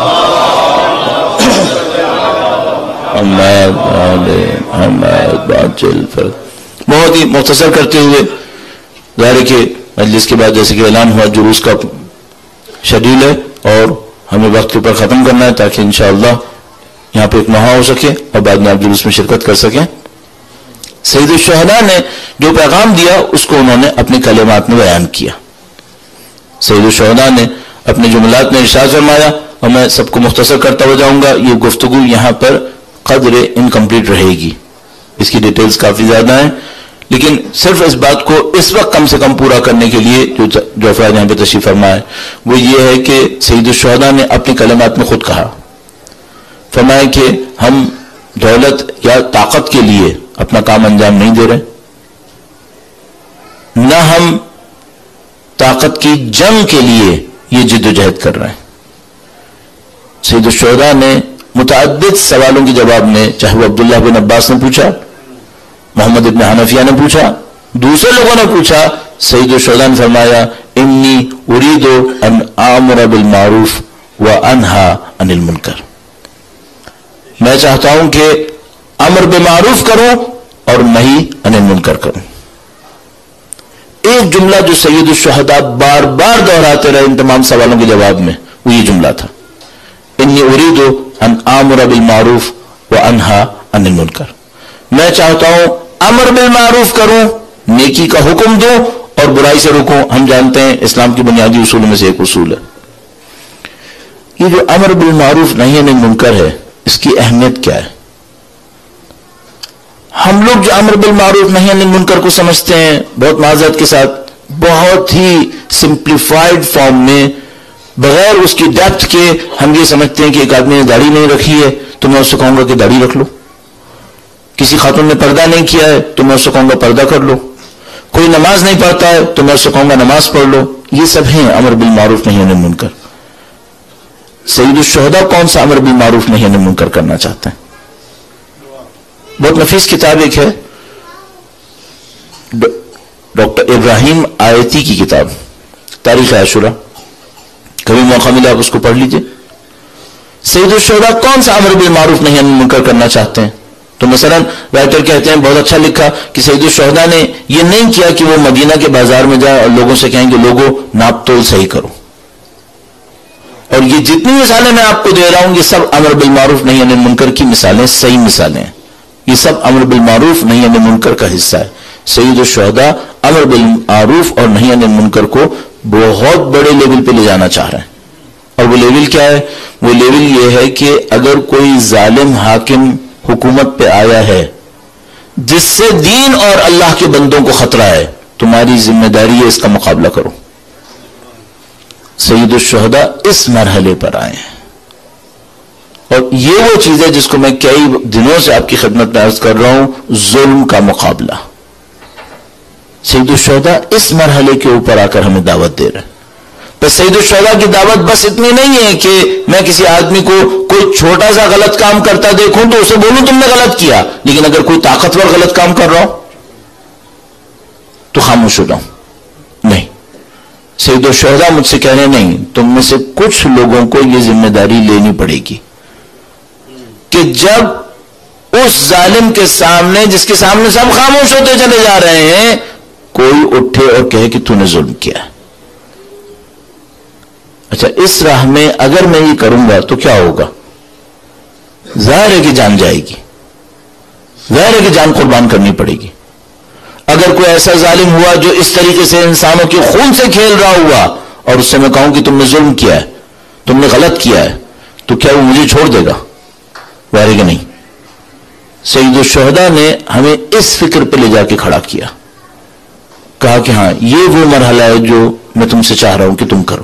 Speaker 1: بہت ہی مختصر کرتے ہوئے ظاہر کہ مجلس کے بعد جیسے کہ اعلان ہوا جلوس کا شیڈول ہے اور ہمیں وقت کے اوپر ختم کرنا ہے تاکہ انشاءاللہ یہاں پہ ایک مہا ہو سکے اور بعد میں آپ جلوس میں شرکت کر سکیں. سید الشہداء نے جو پیغام دیا اس کو انہوں نے اپنے کلمات میں بیان کیا. سید الشہداء نے اپنے جملات میں ارشاد فرمایا اور میں سب کو مختصر کرتا ہو جاؤں گا. یہ گفتگو یہاں پر قدر انکمپلیٹ رہے گی، اس کی ڈیٹیلز کافی زیادہ ہیں، لیکن صرف اس بات کو اس وقت کم سے کم پورا کرنے کے لیے جو افراد یہاں پہ تشریف فرما ہے وہ یہ ہے کہ سید الشہداء نے اپنے کلمات میں خود کہا، فرمایا کہ ہم دولت یا طاقت کے لیے اپنا کام انجام نہیں دے رہے، نہ ہم طاقت کی جنگ کے لیے یہ جد و جہد کر رہے ہیں. سید الشہداء نے متعدد سوالوں کے جواب میں، چاہے وہ عبداللہ بن عباس نے پوچھا، محمد ابن حنفیہ نے پوچھا، دوسرے لوگوں نے پوچھا، سید الشہداء نے فرمایا انی اريد ان آمر بالمعروف وانہا عن المنکر. میں چاہتا ہوں کہ امر بالمعروف کروں اور نہی عن المنکر کروں. ایک جملہ جو سید الشہداء بار بار دہراتے رہے ان تمام سوالوں کے جواب میں وہ یہ جملہ تھا، انی اريد ان آمر بالمعروف وانہا عن المنکر. میں چاہتا ہوں امر بالمعروف کروں، نیکی کا حکم دوں اور برائی سے روکوں. ہم جانتے ہیں اسلام کی بنیادی اصولوں میں سے ایک اصول ہے یہ جو امر بالمعروف نہی عن المنکر ہے، اس کی اہمیت کیا ہے؟ ہم لوگ جو امر بالمعروف نہی عن المنکر کو سمجھتے ہیں بہت معذرت کے ساتھ بہت ہی سمپلیفائڈ فارم میں، بغیر اس کی ڈیپتھ کے ہم یہ سمجھتے ہیں کہ ایک آدمی نے داڑھی نہیں رکھی ہے تو میں اس سے کہوں گا کہ داڑھی رکھ لو، کسی خاتون نے پردہ نہیں کیا ہے تو میں اس سے کہوں گا پردہ کر لو، کوئی نماز نہیں پڑھتا ہے تو میں اس سے کہوں گا نماز پڑھ لو. یہ سب ہیں امر بالمعروف نہی عن المنکر. سید الشہداء کون سا امر بالمعروف نہی عن المنکر کرنا چاہتے ہیں؟ بہت نفیس کتاب ایک ہے ڈاکٹر ابراہیم آیتی کی کتاب تاریخ عاشورہ. موقع ملا آپ اس کو پڑھ لیجئے. سید الشہداء کون سا امر بالمعروف نہی عن المنکر کرنا چاہتے ہیں؟ تو مثلا رائٹر کہتے ہیں بہت اچھا لکھا کہ سید الشہداء نے یہ نہیں کیا کہ وہ مدینہ کے بازار میں جائے اور لوگوں سے کہیں کہ لوگوں ناپ تول صحیح کرو. اور یہ جتنی مثالیں میں آپ کو دے رہا ہوں یہ سب امر بالمعروف نہی عن المنکر کی مثالیں، صحیح مثالیں ہیں. یہ سب امر بالمعروف نہی عن المنکر کا حصہ ہے. سید الشہداء امر بالمعروف اور نہی عن المنکر کو بہت بڑے لیول پہ لے جانا چاہ رہے ہیں. اور وہ لیول کیا ہے؟ وہ لیول یہ ہے کہ اگر کوئی ظالم حاکم حکومت پہ آیا ہے جس سے دین اور اللہ کے بندوں کو خطرہ ہے، تمہاری ذمہ داری ہے اس کا مقابلہ کرو. سید الشہداء اس مرحلے پر آئے ہیں. اور یہ وہ چیز ہے جس کو میں کئی دنوں سے آپ کی خدمت میں عرض کر رہا ہوں، ظلم کا مقابلہ. سید الشہداء اس مرحلے کے اوپر آ کر ہمیں دعوت دے رہے ہیں. تو سید الشہداء کی دعوت بس اتنی نہیں ہے کہ میں کسی آدمی کو کوئی چھوٹا سا غلط کام کرتا دیکھوں تو اسے بولوں تم نے غلط کیا، لیکن اگر کوئی طاقتور غلط کام کر رہا ہو تو خاموش ہو جاؤں. نہیں، سید الشہداء مجھ سے کہہ رہے نہیں، تم میں سے کچھ لوگوں کو یہ ذمہ داری لینی پڑے گی کہ جب اس ظالم کے سامنے جس کے سامنے سب خاموش ہوتے چلے جا رہے ہیں کوئی اٹھے اور کہے کہ تو نے ظلم کیا ہے. اچھا، اس راہ میں اگر میں یہ کروں گا تو کیا ہوگا؟ ظاہر ہے کہ جان جائے گی، ظاہر ہے کہ جان قربان کرنی پڑے گی. اگر کوئی ایسا ظالم ہوا جو اس طریقے سے انسانوں کے خون سے کھیل رہا ہوا اور اس سے میں کہوں کہ تم نے ظلم کیا ہے، تم نے غلط کیا ہے، تو کیا وہ مجھے چھوڑ دے گا؟ ظاہر ہے کہ نہیں. سید الشہداء نے ہمیں اس فکر پہ لے جا کے کھڑا کیا، کہا کہ ہاں یہ وہ مرحلہ ہے جو میں تم سے چاہ رہا ہوں کہ تم کرو.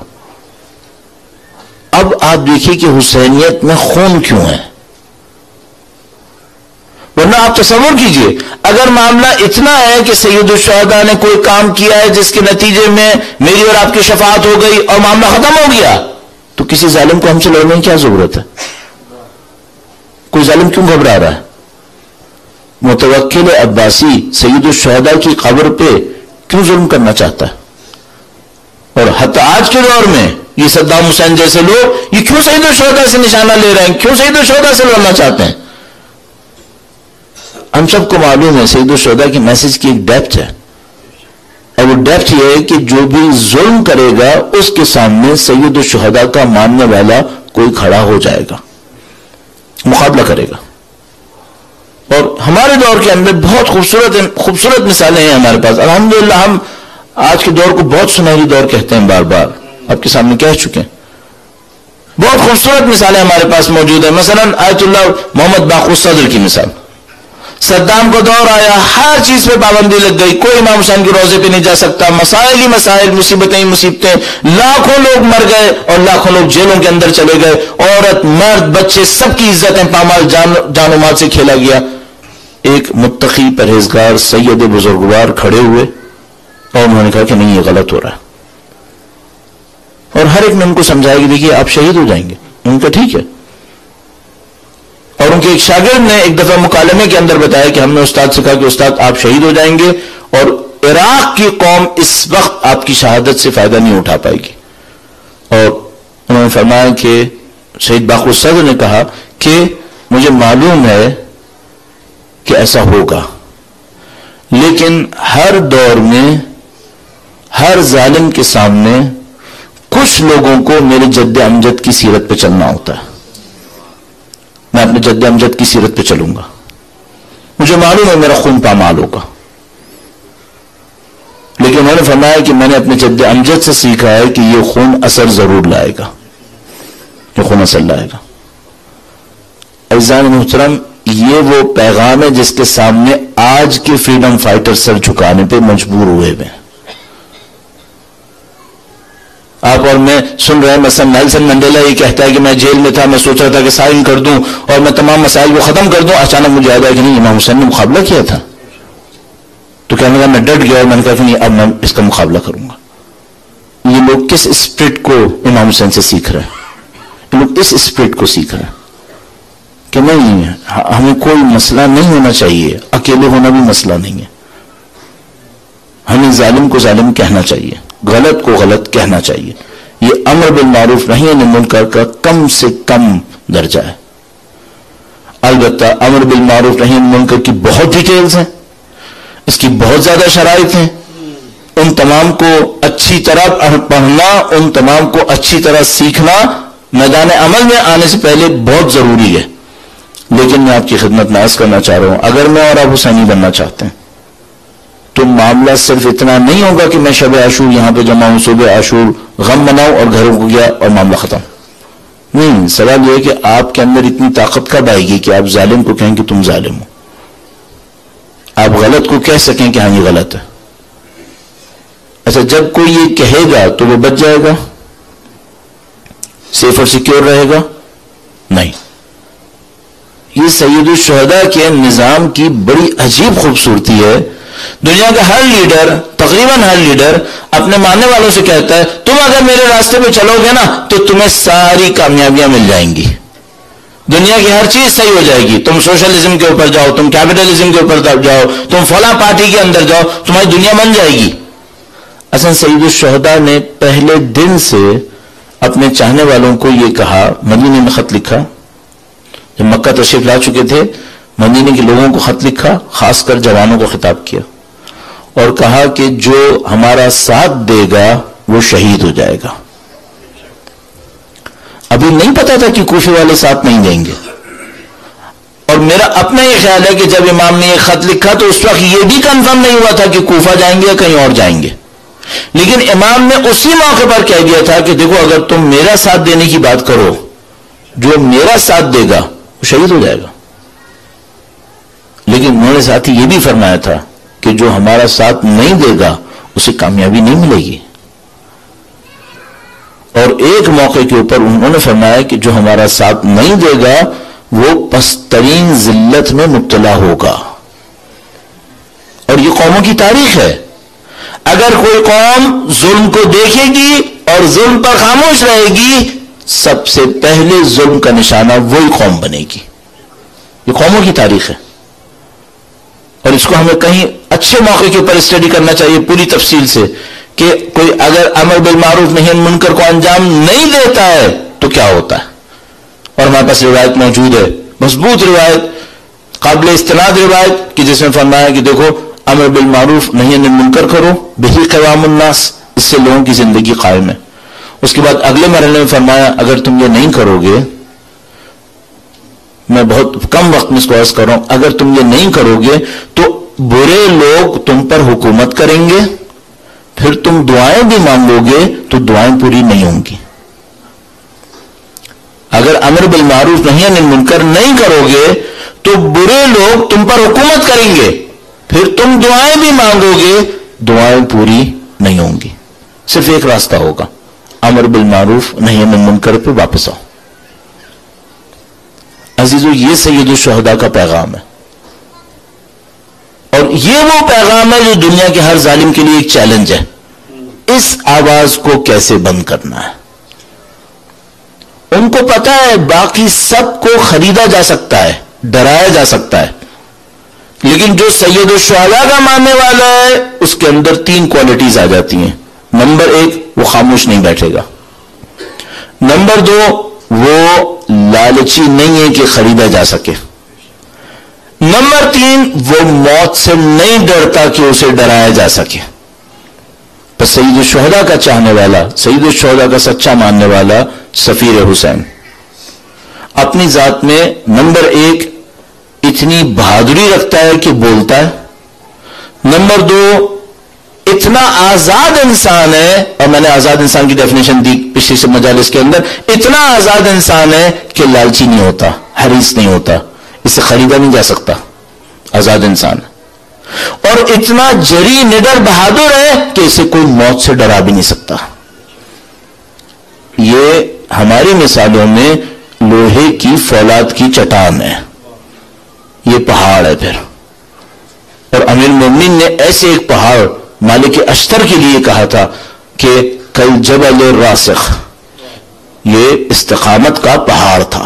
Speaker 1: اب آپ دیکھیے کہ حسینیت میں خون کیوں ہے. ورنہ آپ تصور کیجئے اگر معاملہ اتنا ہے کہ سید الشہداء نے کوئی کام کیا ہے جس کے نتیجے میں میری اور آپ کی شفاعت ہو گئی اور معاملہ ختم ہو گیا، تو کسی ظالم کو ہم سے لڑنے کی کیا ضرورت ہے؟ کوئی ظالم کیوں گھبرا رہا ہے؟ متوکل عباسی سید الشہداء کی قبر پہ کیوں ظلم کرنا چاہتا ہے؟ اور حتی آج کے دور میں یہ صدام حسین جیسے لوگ یہ کیوں سید الشہداء سے نشانہ لے رہے ہیں، کیوں سید الشہداء سے لڑنا چاہتے ہیں؟ ہم سب کو معلوم ہے سید الشہداء کی میسج کی ایک ڈیپتھ ہے، اور وہ ڈیپتھ یہ ہے کہ جو بھی ظلم کرے گا اس کے سامنے سید الشہداء کا ماننے والا کوئی کھڑا ہو جائے گا، مقابلہ کرے گا. اور ہمارے دور کے اندر بہت خوبصورت مثالیں ہیں ہمارے پاس. الحمدللہ ہم آج کے دور کو بہت سنہری دور کہتے ہیں، بار بار آپ کے سامنے کہہ چکے ہیں. بہت خوبصورت مثالیں ہمارے پاس موجود ہیں. مثلا آیت اللہ محمد باقر صدر کی مثال. صدام کو دور آیا، ہر چیز پہ پابندی لگ گئی، کوئی امام حسین کے روزے پہ نہیں جا سکتا، مسائل ہی مسائل، مصیبتیں ہی مصیبتیں، لاکھوں لوگ مر گئے اور لاکھوں لوگ جیلوں کے اندر چلے گئے، عورت مرد بچے سب کی عزتیں پامال، جان و مال سے کھیلا گیا. ایک متقی پرہیزگار سید بزرگوار کھڑے ہوئے اور انہوں نے کہا کہ نہیں یہ غلط ہو رہا ہے. اور ہر ایک نے ان کو سمجھایا کہ دیکھیے آپ شہید ہو جائیں گے. ان کا ٹھیک ہے. اور ان کے ایک شاگرد نے ایک دفعہ مکالمے کے اندر بتایا کہ ہم نے استاد سے کہا کہ استاد آپ شہید ہو جائیں گے اور عراق کی قوم اس وقت آپ کی شہادت سے فائدہ نہیں اٹھا پائے گی. اور انہوں نے فرمایا کہ شہید باقر صدر نے کہا کہ مجھے معلوم ہے کہ ایسا ہوگا، لیکن ہر دور میں ہر ظالم کے سامنے کچھ لوگوں کو میرے جد امجد کی سیرت پہ چلنا ہوتا ہے. میں اپنے جد امجد کی سیرت پہ چلوں گا، مجھے معلوم ہے میرا خون پامال ہوگا، لیکن انہوں نے فرمایا کہ میں نے اپنے جد امجد سے سیکھا ہے کہ یہ خون اثر ضرور لائے گا، یہ خون اثر لائے گا. عزیزان محترم، یہ وہ پیغام ہے جس کے سامنے آج کے فریڈم فائٹر سر جھکانے پہ مجبور ہوئے ہیں. آپ اور میں سن رہے ہیں مثلا نیلسن منڈیلا یہ کہتا ہے کہ میں جیل میں تھا، میں سوچ رہا تھا کہ سائن کر دوں اور میں تمام مسائل کو ختم کر دوں، اچانک مجھے یاد آیا کہ نہیں امام حسین نے مقابلہ کیا تھا. تو کہنے لگا میں ڈٹ گیا اور میں نے کہا کہ نہیں اب میں اس کا مقابلہ کروں گا. یہ لوگ کس اسپرٹ کو امام حسین سے سیکھ رہے ہیں؟ یہ لوگ اس اسپرٹ کو سیکھ رہے ہیں کہ نہیں ہمیں کوئی مسئلہ نہیں ہونا چاہیے، اکیلے ہونا بھی مسئلہ نہیں ہے. ہمیں ظالم کو ظالم کہنا چاہیے، غلط کو غلط کہنا چاہیے. یہ امر بالمعروف نہی عن المنکر کا کم سے کم درجہ ہے. البتہ امر بالمعروف نہی عن المنکر کی بہت ڈیٹیلز ہیں، اس کی بہت زیادہ شرائط ہیں. ان تمام کو اچھی طرح پڑھنا، ان تمام کو اچھی طرح سیکھنا میدان عمل میں آنے سے پہلے بہت ضروری ہے. لیکن میں آپ کی خدمت میں عرض کرنا چاہ رہا ہوں، اگر میں اور آپ حسینی بننا چاہتے ہیں تو معاملہ صرف اتنا نہیں ہوگا کہ میں شب عاشور یہاں پہ جمع ہوں، صبح عاشور غم مناؤں اور گھروں کو گیا اور معاملہ ختم. نہیں، سوال یہ ہے کہ آپ کے اندر اتنی طاقت کب آئے گی کہ آپ ظالم کو کہیں کہ تم ظالم ہو، آپ غلط کو کہہ سکیں کہ ہاں یہ غلط ہے. اچھا، جب کوئی یہ کہے گا تو وہ بچ جائے گا، سیف اور سیکیور رہے گا؟ نہیں. یہ سید الشہداء کے نظام کی بڑی عجیب خوبصورتی ہے. دنیا کا ہر لیڈر، تقریباً ہر لیڈر اپنے ماننے والوں سے کہتا ہے تم اگر میرے راستے پہ چلو گے نا تو تمہیں ساری کامیابیاں مل جائیں گی، دنیا کی ہر چیز صحیح ہو جائے گی، تم سوشلزم کے اوپر جاؤ، تم کیپٹلزم کے اوپر جاؤ، تم فلاں پارٹی کے اندر جاؤ، تمہاری دنیا بن جائے گی. اصل سید الشہداء نے پہلے دن سے اپنے چاہنے والوں کو یہ کہا، مدینے میں خط لکھا، جب مکہ تشریف لا چکے تھے مدینے کے لوگوں کو خط لکھا، خاص کر جوانوں کو خطاب کیا اور کہا کہ جو ہمارا ساتھ دے گا وہ شہید ہو جائے گا. ابھی نہیں پتا تھا کہ کوفے والے ساتھ نہیں دیں گے، اور میرا اپنا یہ خیال ہے کہ جب امام نے یہ خط لکھا تو اس وقت یہ بھی کنفرم نہیں ہوا تھا کہ کوفہ جائیں گے یا کہیں اور جائیں گے. لیکن امام نے اسی موقع پر کہہ دیا تھا کہ دیکھو اگر تم میرا ساتھ دینے کی بات کرو، جو میرا ساتھ دے گا وہ شہید ہو جائے گا. لیکن انہوں نے ساتھ ہی یہ بھی فرمایا تھا کہ جو ہمارا ساتھ نہیں دے گا اسے کامیابی نہیں ملے گی. اور ایک موقع کے اوپر انہوں نے فرمایا کہ جو ہمارا ساتھ نہیں دے گا وہ پسترین ذلت میں مبتلا ہوگا. اور یہ قوموں کی تاریخ ہے. اگر کوئی قوم ظلم کو دیکھے گی اور ظلم پر خاموش رہے گی، سب سے پہلے ظلم کا نشانہ وہی قوم بنے گی. یہ قوموں کی تاریخ ہے اور اس کو ہمیں کہیں اچھے موقع کے اوپر اسٹڈی کرنا چاہیے پوری تفصیل سے کہ کوئی اگر امر بالمعروف نہی عن المنکر کو انجام نہیں دیتا ہے تو کیا ہوتا ہے. اور ہمارے پاس روایت موجود ہے، مضبوط روایت، قابل استناد روایت، کہ جس میں فرمایا کہ دیکھو امر بالمعروف نہی عن المنکر کرو، بہی قوام الناس، اس سے لوگوں کی زندگی قائم ہے. اس کے بعد اگلے مرحلے میں فرمایا اگر تم یہ نہیں کرو گے، میں بہت کم وقت میں اس کو عرض کر رہا ہوں، اگر تم یہ نہیں کرو گے تو برے لوگ تم پر حکومت کریں گے، پھر تم دعائیں بھی مانگو گے تو دعائیں پوری نہیں ہوں گی. اگر امر بالمعروف نہی عن المنکر نہیں کرو گے تو برے لوگ تم پر حکومت کریں گے، پھر تم دعائیں بھی مانگو گے، دعائیں پوری نہیں ہوں گی. صرف ایک راستہ ہوگا، امر بالمعروف نہی عن المنکر پہ واپس آؤ. عزیزو، یہ سید الشہداء کا پیغام ہے، اور یہ وہ پیغام ہے جو دنیا کے ہر ظالم کے لیے ایک چیلنج ہے. اس آواز کو کیسے بند کرنا ہے؟ ان کو پتا ہے باقی سب کو خریدا جا سکتا ہے، ڈرایا جا سکتا ہے، لیکن جو سید الشہداء کا ماننے والا ہے اس کے اندر 3 کوالٹیز آ جاتی ہیں. نمبر 1، وہ خاموش نہیں بیٹھے گا. نمبر 2، وہ لالچی نہیں ہے کہ خریدا جا سکے. نمبر 3، وہ موت سے نہیں ڈرتا کہ اسے ڈرایا جا سکے. بس سید الشہداء کا چاہنے والا، سید الشہداء کا سچا ماننے والا سفیر حسین اپنی ذات میں نمبر 1 اتنی بہادری رکھتا ہے کہ بولتا ہے. نمبر 2، اتنا آزاد انسان ہے، اور میں نے آزاد انسان کی ڈیفینیشن دی پچھلی سے مجالس کے اندر، اتنا آزاد انسان ہے کہ لالچی نہیں ہوتا، حریص نہیں ہوتا، اسے خریدا نہیں جا سکتا، آزاد انسان. اور اتنا جری نڈر بہادر ہے کہ اسے کوئی موت سے ڈرا بھی نہیں سکتا. یہ ہماری مثالوں میں لوہے کی فولاد کی چٹان ہے، یہ پہاڑ ہے پھر. اور امیر المومنین نے ایسے ایک پہاڑ مالک اشتر کے لیے کہا تھا کہ کل جبل الراسخ، یہ استقامت کا پہاڑ تھا.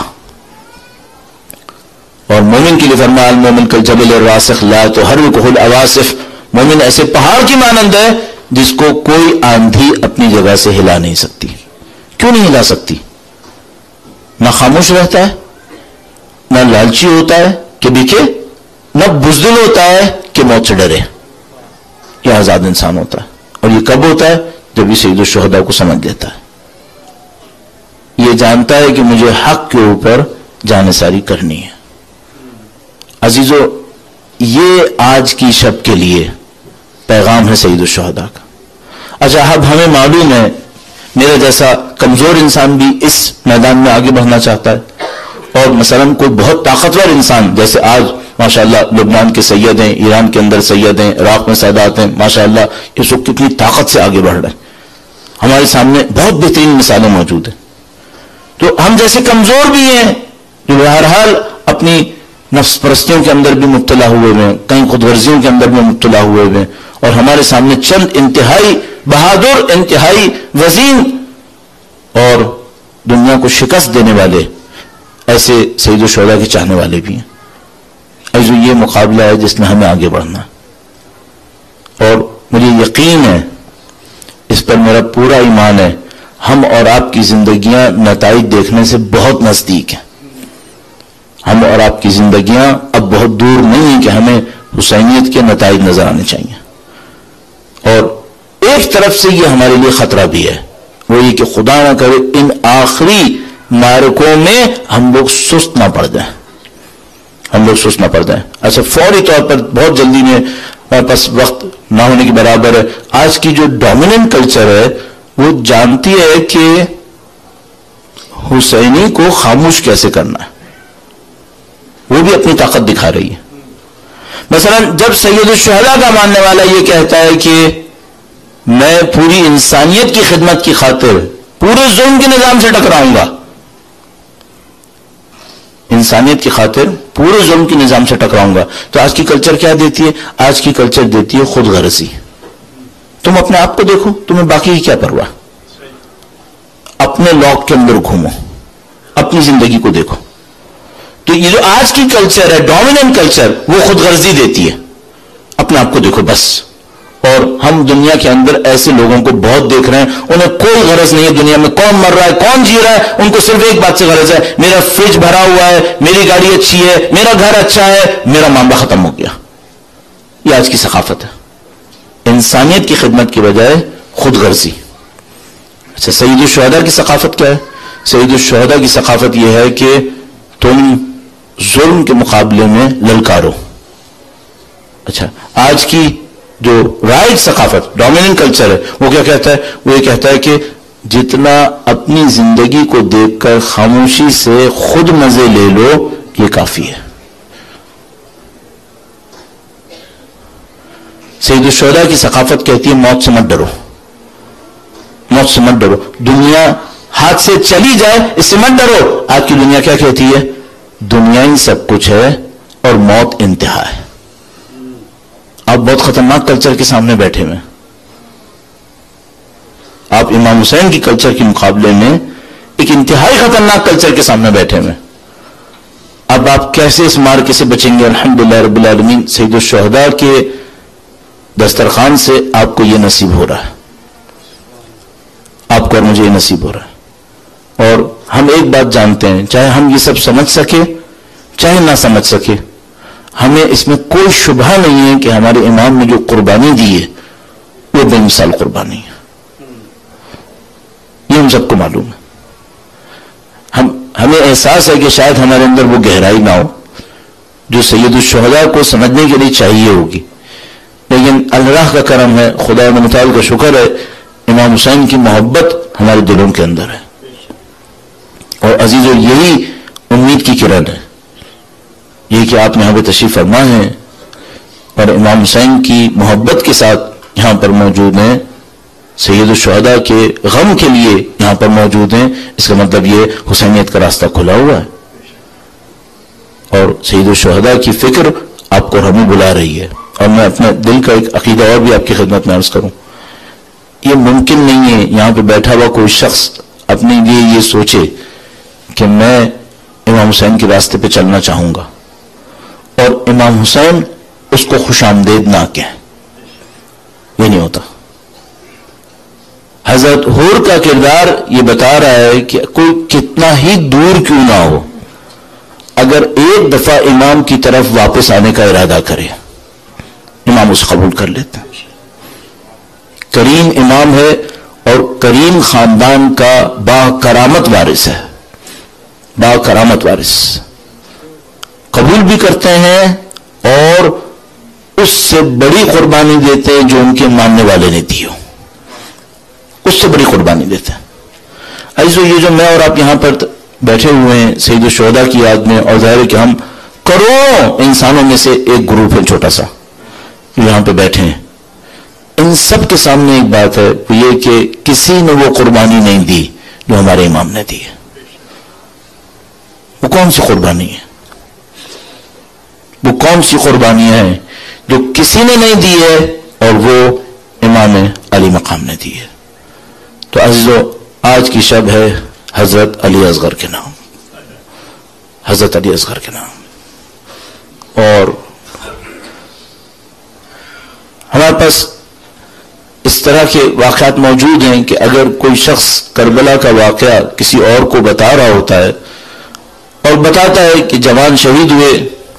Speaker 1: اور مومن کے لیے فرمایا المومن کل جبل الراسخ لا تحرکہ العواصف، مومن ایسے پہاڑ کی مانند ہے جس کو کوئی آندھی اپنی جگہ سے ہلا نہیں سکتی. کیوں نہیں ہلا سکتی؟ نہ خاموش رہتا ہے، نہ لالچی ہوتا ہے کہ بکے، نہ بزدل ہوتا ہے کہ موت سے ڈرے. یہ آزاد انسان ہوتا ہے. اور یہ کب ہوتا ہے؟ جب یہ سید الشہداء کو سمجھ لیتا ہے. یہ جانتا ہے کہ مجھے حق کے اوپر جانثاری کرنی ہے. عزیزو، یہ آج کی شب کے لیے پیغام ہے سید الشہداء کا. اچھا، اب ہمیں معلوم ہے میرا جیسا کمزور انسان بھی اس میدان میں آگے بڑھنا چاہتا ہے، اور مثلا کوئی بہت طاقتور انسان جیسے آج ماشاءاللہ لبنان کے سید ہیں، ایران کے اندر سید ہیں، عراق میں سادات ہیں، ماشاءاللہ یہ سب کتنی طاقت سے آگے بڑھ رہے ہیں. ہمارے سامنے بہت بہترین مثالیں موجود ہیں. تو ہم جیسے کمزور بھی ہیں جو بہرحال اپنی نفس پرستیوں کے اندر بھی مبتلا ہوئے ہیں، کئی خود غرضیوں کے اندر بھی مبتلا ہوئے ہیں، اور ہمارے سامنے چند انتہائی بہادر، انتہائی وزین اور دنیا کو شکست دینے والے ایسے سید الشہداء کے چاہنے والے بھی ہیں. ایسو یہ مقابلہ ہے جس میں ہمیں آگے بڑھنا ہے، اور مجھے یقین ہے، اس پر میرا پورا ایمان ہے، ہم اور آپ کی زندگیاں نتائج دیکھنے سے بہت نزدیک ہیں. ہم اور آپ کی زندگیاں اب بہت دور نہیں ہیں کہ ہمیں حسینیت کے نتائج نظر آنے چاہیے. اور ایک طرف سے یہ ہمارے لیے خطرہ بھی ہے، وہ یہ کہ خدا نہ کرے ان آخری معرکوں میں ہم لوگ سست نہ پڑ جائیں. اچھا، فوری طور پر بہت جلدی میں، ہمارے پاس وقت نہ ہونے کے برابر ہے، آج کی جو ڈومیننٹ کلچر ہے وہ جانتی ہے کہ حسینی کو خاموش کیسے کرنا ہے. وہ بھی اپنی طاقت دکھا رہی ہے. مثلا جب سید الشہداء کا ماننے والا یہ کہتا ہے کہ میں پوری انسانیت کی خدمت کی خاطر پورے ظلم کے نظام سے ٹکراؤں گا، انسانیت کی خاطر پورے ظلم کے نظام سے ٹکراؤں گا، تو آج کی کلچر کیا دیتی ہے؟ آج کی کلچر دیتی ہے خود غرضی. تم اپنے آپ کو دیکھو، تمہیں باقی کی کیا پرواہ، اپنے لاک کے اندر گھومو، اپنی زندگی کو دیکھو. تو یہ جو آج کی کلچر ہے، ڈومیننٹ کلچر، وہ خود غرضی دیتی ہے، اپنے آپ کو دیکھو بس. اور ہم دنیا کے اندر ایسے لوگوں کو بہت دیکھ رہے ہیں، انہیں کوئی غرض نہیں ہے دنیا میں کون مر رہا ہے کون جی رہا ہے، ان کو صرف ایک بات سے غرض ہے، میرا فریج بھرا ہوا ہے، میری گاڑی اچھی ہے، میرا گھر اچھا ہے، میرا معاملہ ختم ہو گیا. یہ آج کی ثقافت ہے، انسانیت کی خدمت کی بجائے خود غرضی. اچھا، سید الشہداء کی ثقافت کیا ہے؟ سید الشہداء کی ثقافت یہ ہے کہ تم ظلم کے مقابلے میں للکارو. اچھا، آج کی جو رائٹ ثقافت، ڈومیننٹ کلچر ہے، وہ کیا کہتا ہے؟ وہ یہ کہتا ہے کہ جتنا اپنی زندگی کو دیکھ کر خاموشی سے خود مزے لے لو یہ کافی ہے. سید الشہداء کی ثقافت کہتی ہے موت سے مت ڈرو، موت سے مت ڈرو، دنیا ہاتھ سے چلی جائے اس سے مت ڈرو. آج کی دنیا کیا کہتی ہے؟ دنیا ہی سب کچھ ہے اور موت انتہا ہے. آپ بہت خطرناک کلچر کے سامنے بیٹھے ہوئے، آپ امام حسین کی کلچر کے مقابلے میں ایک انتہائی خطرناک کلچر کے سامنے بیٹھے ہوئے. اب آپ کیسے اس مارکے سے بچیں گے؟ الحمدللہ رب العالمین، سید الشہداء کے دسترخوان سے آپ کو یہ نصیب ہو رہا ہے، آپ کو اور مجھے یہ نصیب ہو رہا ہے. اور ہم ایک بات جانتے ہیں، چاہے ہم یہ سب سمجھ سکے چاہے نہ سمجھ سکے، ہمیں اس میں کوئی شبہ نہیں ہے کہ ہمارے امام نے جو قربانی دی ہے وہ بے مثال قربانی ہے. یہ ہم سب کو معلوم ہے. ہمیں احساس ہے کہ شاید ہمارے اندر وہ گہرائی نہ ہو جو سید الشہداء کو سمجھنے کے لیے چاہیے ہوگی، لیکن اللہ کا کرم ہے، خدا متعال کا شکر ہے، امام حسین کی محبت ہمارے دلوں کے اندر ہے. اور عزیزو، یہی امید کی کرن ہے، یہ کہ آپ یہاں پہ تشریف فرما ہیں اور امام حسین کی محبت کے ساتھ یہاں پر موجود ہیں، سید الشہداء کے غم کے لیے یہاں پر موجود ہیں. اس کا مطلب یہ حسینیت کا راستہ کھلا ہوا ہے، اور سید الشہداء کی فکر آپ کو ہمیں بلا رہی ہے. اور میں اپنے دل کا ایک عقیدہ اور بھی آپ کی خدمت میں عرض کروں. یہ ممکن نہیں ہے یہاں پہ بیٹھا ہوا کوئی شخص اپنے لیے یہ سوچے کہ میں امام حسین کے راستے پہ چلنا چاہوں گا اور امام حسین اس کو خوش آمدید نہ کہیں. یہ نہیں ہوتا. حضرت حور کا کردار یہ بتا رہا ہے کہ کوئی کتنا ہی دور کیوں نہ ہو، اگر ایک دفعہ امام کی طرف واپس آنے کا ارادہ کرے، امام اسے قبول کر لیتے ہیں۔ کریم امام ہے اور کریم خاندان کا با کرامت وارث ہے، با کرامت وارث، قبول بھی کرتے ہیں اور اس سے بڑی قربانی دیتے ہیں جو ان کے ماننے والے نے دی ہو، اس سے بڑی قربانی دیتے ہیں۔ عزیزو، یہ جو میں اور آپ یہاں پر بیٹھے ہوئے ہیں سید الشہداء کی یاد میں، اور ظاہر ہے کہ ہم کروڑوں انسانوں میں سے ایک گروپ ہے چھوٹا سا جو یہاں پہ بیٹھے ہیں، ان سب کے سامنے ایک بات ہے، وہ یہ کہ کسی نے وہ قربانی نہیں دی جو ہمارے امام نے دی ہے۔ وہ کون سی قربانی ہے؟ وہ کون سی قربانی ہے جو کسی نے نہیں دی ہے اور وہ امام علی مقام نے دی ہے؟ تو عزیزو، آج کی شب ہے حضرت علی اصغر کے نام، حضرت علی اصغر کے نام، اور ہمارے پاس اس طرح کے واقعات موجود ہیں کہ اگر کوئی شخص کربلا کا واقعہ کسی اور کو بتا رہا ہوتا ہے اور بتاتا ہے کہ جوان شہید ہوئے،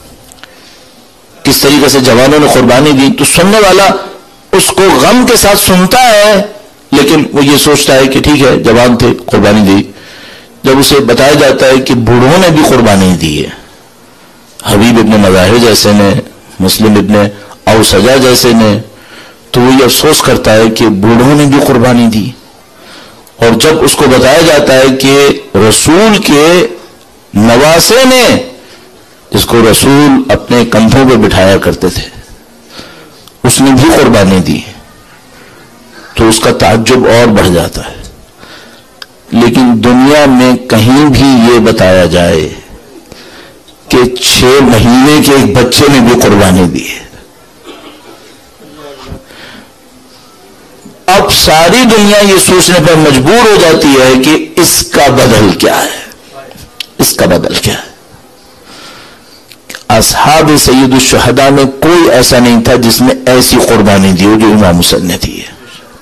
Speaker 1: کس طریقے سے جوانوں نے قربانی دی، تو سننے والا اس کو غم کے ساتھ سنتا ہے، لیکن وہ یہ سوچتا ہے کہ ٹھیک ہے جوان تھے قربانی دی۔ جب اسے بتایا جاتا ہے کہ بوڑھوں نے بھی قربانی دی ہے، حبیب ابن مظاہر جیسے نے، مسلم ابن اوسجا جیسے نے، تو وہ یہ افسوس کرتا ہے کہ بوڑھوں نے بھی قربانی دی۔ اور جب اس کو بتایا جاتا ہے کہ رسول کے نواسے نے، جس کو رسول اپنے کندھوں پہ بٹھایا کرتے تھے، اس نے بھی قربانی دی، تو اس کا تعجب اور بڑھ جاتا ہے۔ لیکن دنیا میں کہیں بھی یہ بتایا جائے کہ 6 مہینے کے ایک بچے نے بھی قربانی دی ہے، اب ساری دنیا یہ سوچنے پر مجبور ہو جاتی ہے کہ اس کا بدل کیا ہے، اس کا بدل کیا ہے۔ اصحاب سید الشہداء میں کوئی ایسا نہیں تھا جس نے ایسی قربانی دی ہو جو امام حسین نے دی ہے۔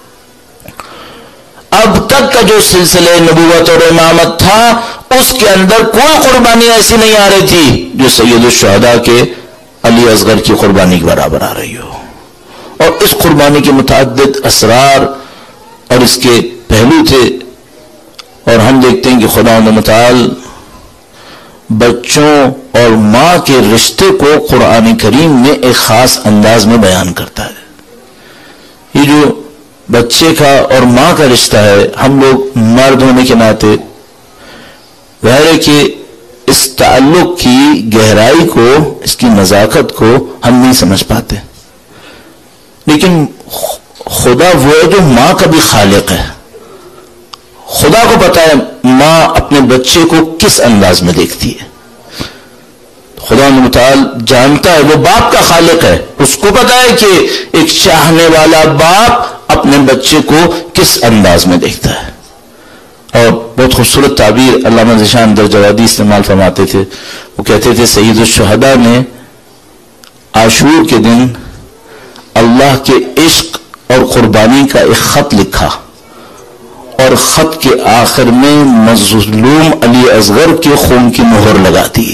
Speaker 1: اب تک کا جو سلسلہ نبوت اور امامت تھا، اس کے اندر کوئی قربانی ایسی نہیں آ رہی تھی جو سید الشہداء کے علی اصغر کی قربانی کے برابر آ رہی ہو۔ اور اس قربانی کے متعدد اسرار اور اس کے پہلو تھے، اور ہم دیکھتے ہیں کہ خدا متعال بچوں اور ماں کے رشتے کو قرآن کریم میں ایک خاص انداز میں بیان کرتا ہے۔ یہ جو بچے کا اور ماں کا رشتہ ہے، ہم لوگ مرد ہونے کے ناطے ظاہر ہے کہ اس تعلق کی گہرائی کو، اس کی نزاکت کو ہم نہیں سمجھ پاتے، لیکن خدا وہ ہے جو ماں کا بھی خالق ہے۔ خدا کو پتا ہے ماں اپنے بچے کو کس انداز میں دیکھتی ہے، خدا متعال جانتا ہے، وہ باپ کا خالق ہے، اس کو پتا ہے کہ ایک چاہنے والا باپ اپنے بچے کو کس انداز میں دیکھتا ہے۔ اور بہت خوبصورت تعبیر علامہ ذیشان درجوادی استعمال فرماتے تھے، وہ کہتے تھے سید الشہداء نے عاشور کے دن اللہ کے عشق اور قربانی کا ایک خط لکھا، اور خط کے آخر میں مظلوم علی اصغر کے خون کی مہر لگا دی،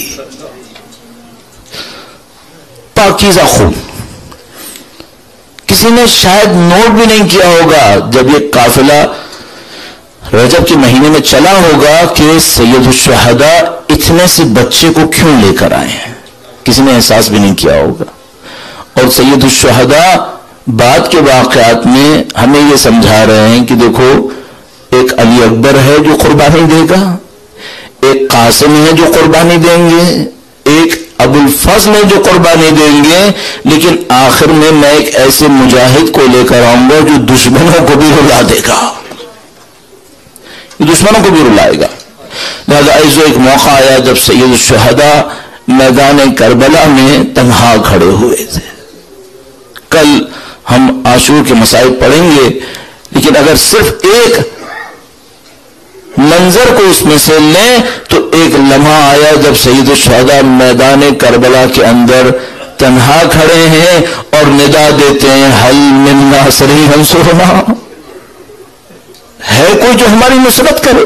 Speaker 1: پاکیزہ خون۔ کسی نے شاید نوٹ بھی نہیں کیا ہوگا جب یہ قافلہ رجب کے مہینے میں چلا ہوگا کہ سید الشہداء اتنے سے بچے کو کیوں لے کر آئے ہیں، کسی نے احساس بھی نہیں کیا ہوگا۔ اور سید الشہداء بعد کے واقعات میں ہمیں یہ سمجھا رہے ہیں کہ دیکھو، ایک علی اکبر ہے جو قربانی دے گا، ایک قاسم ہے جو قربانی دیں گے، ایک ابو الفضل ہے جو قربانی دیں گے، لیکن آخر میں ایک ایسے مجاہد کو لے کر آؤں گا جو دشمنوں کو بھی رلا دے گا، دشمنوں کو بھی رلائے گا۔ لہذا ایسا ایک موقع آیا جب سید الشہداء میدان کربلا میں تنہا کھڑے ہوئے تھے۔ کل ہم عاشور کے مسائل پڑھیں گے، لیکن اگر صرف ایک منظر کو اس میں سے لیں تو ایک لمحہ آیا جب سید الشہداء میدان کربلا کے اندر تنہا کھڑے ہیں اور ندا دیتے ہیں حل من ناصر ینصرنا، ہے کوئی جو ہماری نصرت کرے؟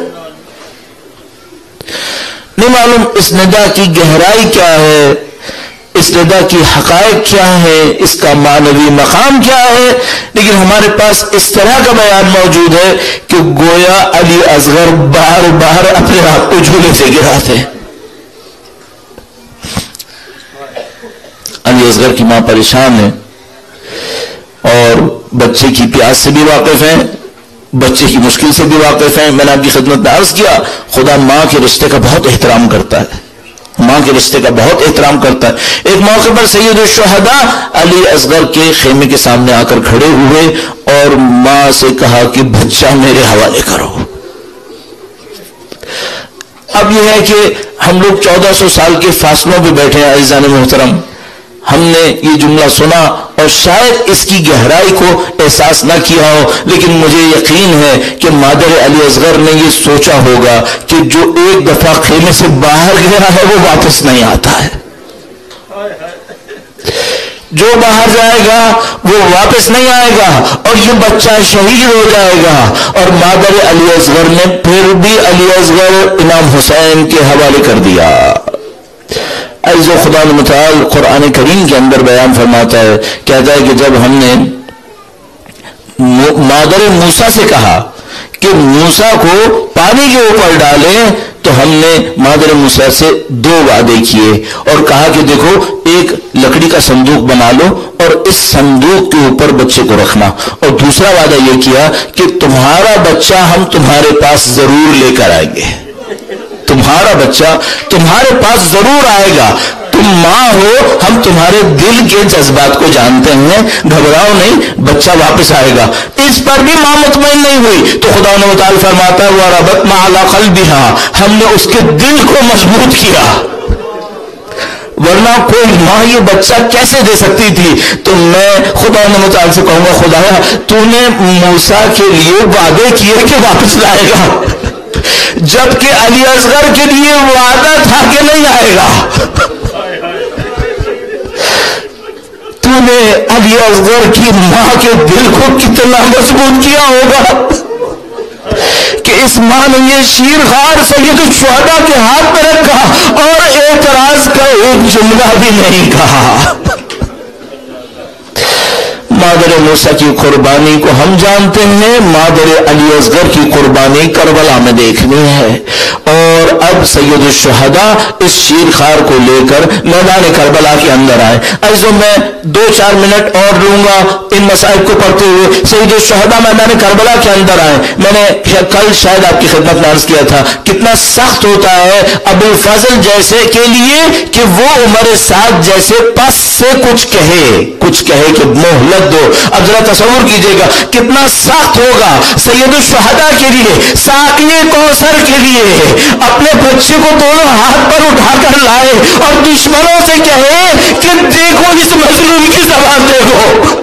Speaker 1: نہیں معلوم اس ندا کی گہرائی کیا ہے، اس ندا کی حقائق کیا ہے، اس کا معنوی مقام کیا ہے، لیکن ہمارے پاس اس طرح کا بیان موجود ہے کہ گویا علی اصغر بار بار اپنے آپ کو جھولے سے گراتے ہیں۔ علی اصغر کی ماں پریشان ہے اور بچے کی پیاس سے بھی واقف ہیں، بچے کی مشکل سے بھی واقف ہیں۔ میں نے آپ کی خدمت میں عرض کیا خدا ماں کے رشتے کا بہت احترام کرتا ہے، ماں کے رشتے کا بہت احترام کرتا ہے۔ ایک موقع پر سید الشہداء علی اصغر کے خیمے کے سامنے آ کر کھڑے ہوئے اور ماں سے کہا کہ بچہ میرے حوالے کرو۔ اب یہ ہے کہ ہم لوگ 1400 سال کے فاصلوں پہ بیٹھے ہیں عزیزان محترم، ہم نے یہ جملہ سنا اور شاید اس کی گہرائی کو احساس نہ کیا ہو، لیکن مجھے یقین ہے کہ مادر علی اصغر نے یہ سوچا ہوگا کہ جو ایک دفعہ خیمے سے باہر گیا ہے وہ واپس نہیں آتا ہے، جو باہر جائے گا وہ واپس نہیں آئے گا اور یہ بچہ شہید ہو جائے گا۔ اور مادر علی اصغر نے پھر بھی علی اصغر امام حسین کے حوالے کر دیا۔ عزیز و خدا متعال قرآن کریم کے اندر بیان فرماتا ہے، کہتا ہے کہ جب ہم نے مادر موسیٰ سے کہا کہ موسیٰ کو پانی کے اوپر ڈالیں تو ہم نے مادر موسیٰ سے 2 وعدے کیے اور کہا کہ دیکھو ایک لکڑی کا صندوق بنا لو اور اس صندوق کے اوپر بچے کو رکھنا، اور دوسرا وعدہ یہ کیا کہ تمہارا بچہ ہم تمہارے پاس ضرور لے کر آئیں گے، تمہارا بچہ تمہارے پاس ضرور آئے گا، تم ماں ہو، ہم تمہارے دل کے جذبات کو جانتے ہیں، گھبراؤ نہیں، بچہ واپس آئے گا۔ اس پر بھی ماں مطمئن نہیں ہوئی تو خدا نے متعال فرماتا ہے وَرَبَطْنَا عَلَىٰ قَلْبِهَا، ہم نے اس کے دل کو مضبوط کیا، ورنہ کوئی ماں یہ بچہ کیسے دے سکتی تھی؟ تو میں خدا نے متعال سے کہوں گا خدایا تو نے موسیٰ کے لیے وعدے کیے کہ واپس لائے گا، جبکہ علی اصغر کے لیے وعدہ تھا کہ نہیں آئے گا۔ تو نے علی اصغر کی ماں کے دل کو کتنا مضبوط کیا ہوگا کہ اس ماں نے یہ شیرخوار سید الشہداء کے ہاتھ میں رکھا اور اعتراض کا ایک جملہ بھی نہیں کہا۔ مادر موسیٰ کی قربانی کو ہم جانتے ہیں، مادر علی اصغر کی قربانی کربلا میں دیکھنی ہے، اور اب سید الشہداء اس شیرخوار کو لے کر میدان کربلا کے اندر آئے۔ عزیزوں میں 2-4 منٹ اور لوں گا ان مسائل کو پڑھتے ہوئے۔ سید الشہداء میدان کربلا کے اندر آئے۔ میں نے کل شاید آپ کی خدمت میں عرض کیا تھا کتنا سخت ہوتا ہے ابو الفضل جیسے کے لیے کہ وہ عمر سعد جیسے پس سے کچھ کہے کہ مہلت دو۔ اب ذرا تصور کیجئے گا کتنا سخت ہوگا سید الشہداء کے لیے، ساقی کوثر کے لیے، اپنے بچے کو دونوں ہاتھ پر اٹھا کر لائے اور دشمنوں سے کہے کہ دیکھو اس مظلوم کی زبان دیکھو،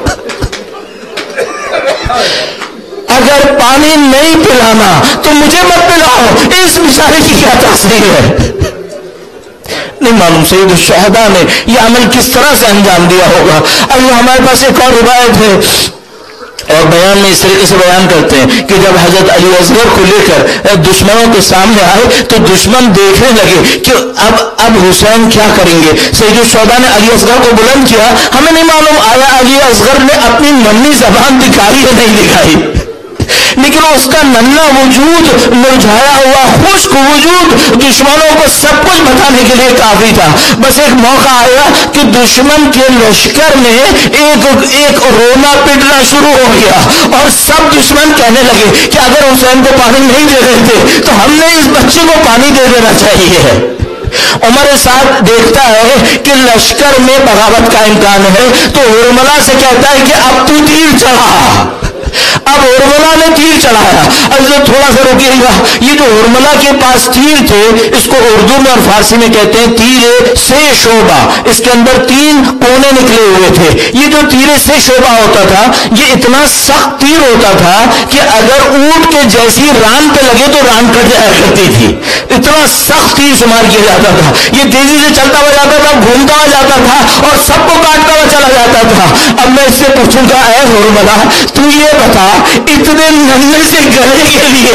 Speaker 1: اگر پانی نہیں پلانا تو مجھے مت پلاؤ، اس بیچارے کی کیا تقصیر ہے؟ نہیں معلوم سید الشہداء نے یہ عمل کس طرح سے انجام دیا ہوگا۔ اب ہمارے پاس ایک اور روایت ہے اور بیان میں اس طریقے سے بیان کرتے ہیں کہ جب حضرت علی اصغر کو لے کر دشمنوں کے سامنے آئے تو دشمن دیکھنے لگے کہ اب حسین کیا کریں گے۔ سید الشہداء نے علی اصغر کو بلند کیا، ہمیں نہیں معلوم آیا علی اصغر نے اپنی ننھی زبان دکھائی یا نہیں دکھائی، لیکن اس کا ننھا وجود، مرجھایا ہوا خشک وجود دشمنوں کو سب کچھ بتانے کے لیے کافی تھا۔ بس ایک موقع آیا کہ دشمن کے لشکر میں ایک رونا پیٹنا شروع ہو گیا اور سب دشمن کہنے لگے کہ اگر حسین کو پانی نہیں دے رہے تھے تو ہم نے اس بچے کو پانی دے دینا چاہیے۔ عمر سعد دیکھتا ہے کہ لشکر میں بغاوت کا امکان ہے تو ہرملا سے کہتا ہے کہ اب تو تیر چڑھا۔ اب ہرملا نے تیر چڑھایا۔ تھوڑا سا روکیے گا، یہ جو ہرملا کے پاس تیر تھے اس کو اردو میں اور فارسی میں کہتے ہیں تیر سے شعبہ، اس کے اندر 3 کونے نکلے ہوئے تھے۔ یہ جو تیر سے شعبہ ہوتا تھا یہ اتنا سخت تیر ہوتا تھا کہ اگر اونٹ کے جیسی ران پہ لگے تو ران کٹ جایا کرتی تھی، اتنا سخت تیر شمار کیا جاتا تھا۔ یہ تیزی سے چلتا ہوا جاتا تھا، گھومتا ہوا جاتا تھا اور سب کو کاٹتا ہوا چلا جاتا تھا۔ اب
Speaker 2: میں اس سے پوچھوں گا اے حرملہ تو یہ بتا اتنے ننھے سے گلے کے لیے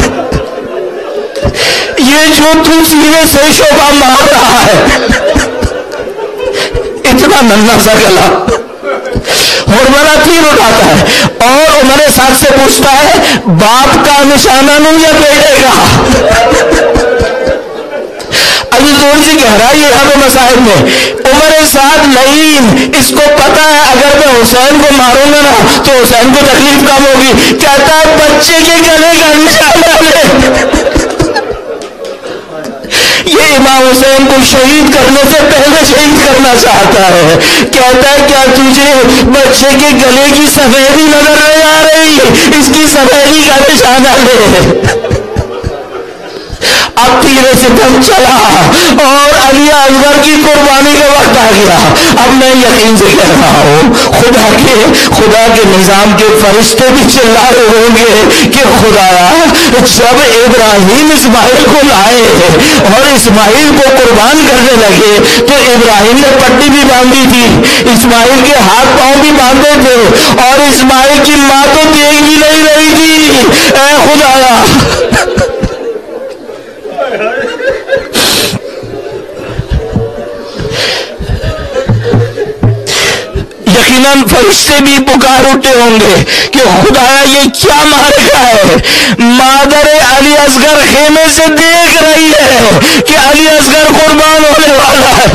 Speaker 2: یہ جو تو سینے سے شعبہ مار رہا ہے اتنا ننھا سا گلا حرملہ تیر اٹھاتا ہے اور عمر سعد سے پوچھتا ہے باپ کا نشانہ نہیں یا بیٹے کا؟ ابھی تھوڑی سی گہرائی ہے یہاں مسائل میں. عمر سعد لعین اس کو پتا ہے اگر میں حسین کو ماروں گا نا تو حسین کو تکلیف کم ہوگی. کہتا ہے بچے کے گلے کا نشانہ لے. یہ امام حسین کو شہید کرنے سے پہلے شہید کرنا چاہتا ہے. کہتا ہے کیا تجھے بچے کے گلے کی سفیدی نظر نہیں آ رہی؟ اس کی سفیدی کا نشانہ لے. اب تیرے سے دم چلا اور علی اصغر کی قربانی کا وقت آ گیا. اب میں یقین سے کہہ رہا ہوں خدا کے نظام کے فرشتے بھی چلا رہے ہوں گے کہ خدایا جب ابراہیم اسماعیل کو لائے اور اسماعیل کو قربان کرنے لگے تو ابراہیم نے پٹی بھی باندھی تھی, اسماعیل کے ہاتھ پاؤں بھی باندھے تھے اور اسماعیل کی ماں تو دیکھ بھی نہیں رہی تھی. اے خدایا یقیناً فرشتے بھی پکار اٹھے ہوں گے کہ خدایا یہ کیا معرکہ ہے. مادر علی اصغر خیمے سے دیکھ رہی ہے کہ علی اصغر قربان ہونے والا ہے.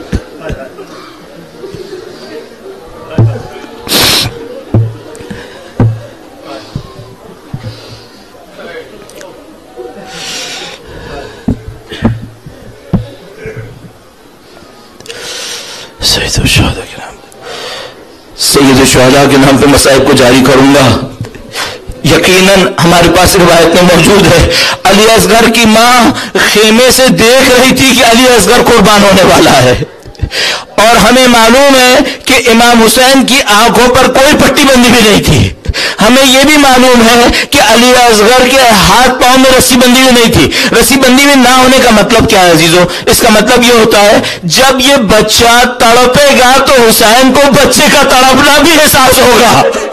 Speaker 2: سید الشہداء کے نام پہ مصائب کو جاری کروں گا. یقیناً ہمارے پاس روایت میں موجود ہے علی اصغر کی ماں خیمے سے دیکھ رہی تھی کہ علی اصغر قربان ہونے والا ہے. اور ہمیں معلوم ہے کہ امام حسین کی آنکھوں پر کوئی پٹی بندی بھی نہیں تھی. ہمیں یہ بھی معلوم ہے کہ علی اصغر کے ہاتھ پاؤں میں رسی بندی بھی نہیں تھی. رسی بندی بھی نہ ہونے کا مطلب کیا ہے عزیزو؟ اس کا مطلب یہ ہوتا ہے جب یہ بچہ تڑپے گا تو حسین کو بچے کا تڑپنا بھی احساس ہوگا.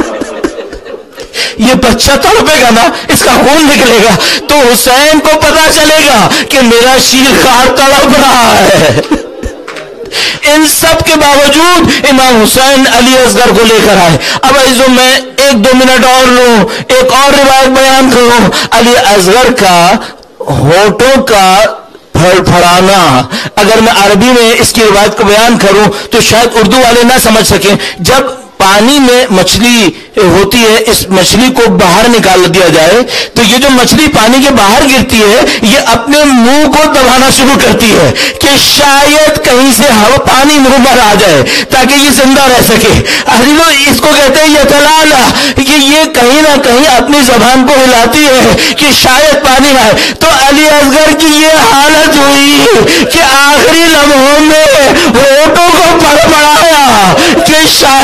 Speaker 2: یہ بچہ تڑپے گا نا, اس کا خون نکلے گا تو حسین کو پتا چلے گا کہ میرا شیرخوار تڑپ رہا ہے. ان سب کے باوجود امام حسین علی اصغر کو لے کر آئے. اب عزیزو میں 1-2 منٹ اور لوں, ایک اور روایت بیان کروں. علی اصغر کا ہونٹوں کا پھڑپھڑانا, اگر میں عربی میں اس کی روایت کو بیان کروں تو شاید اردو والے نہ سمجھ سکیں. جب پانی میں مچھلی ہوتی ہے, اس مچھلی کو باہر نکال دیا جائے تو یہ جو مچھلی پانی کے باہر گرتی ہے یہ اپنے منہ کو دبانا شروع کرتی ہے کہ شاید کہیں سے ہوا پانی منہ پر آ جائے تاکہ یہ زندہ رہ سکے. اس کو کہتے ہیں یتلالا, کہ یہ کہیں نہ کہیں اپنی زبان کو ہلاتی ہے کہ شاید پانی آئے. تو علی اصغر کی یہ حالت ہوئی کہ آخری لمحوں میں ہونٹوں کو پڑپڑایا کہ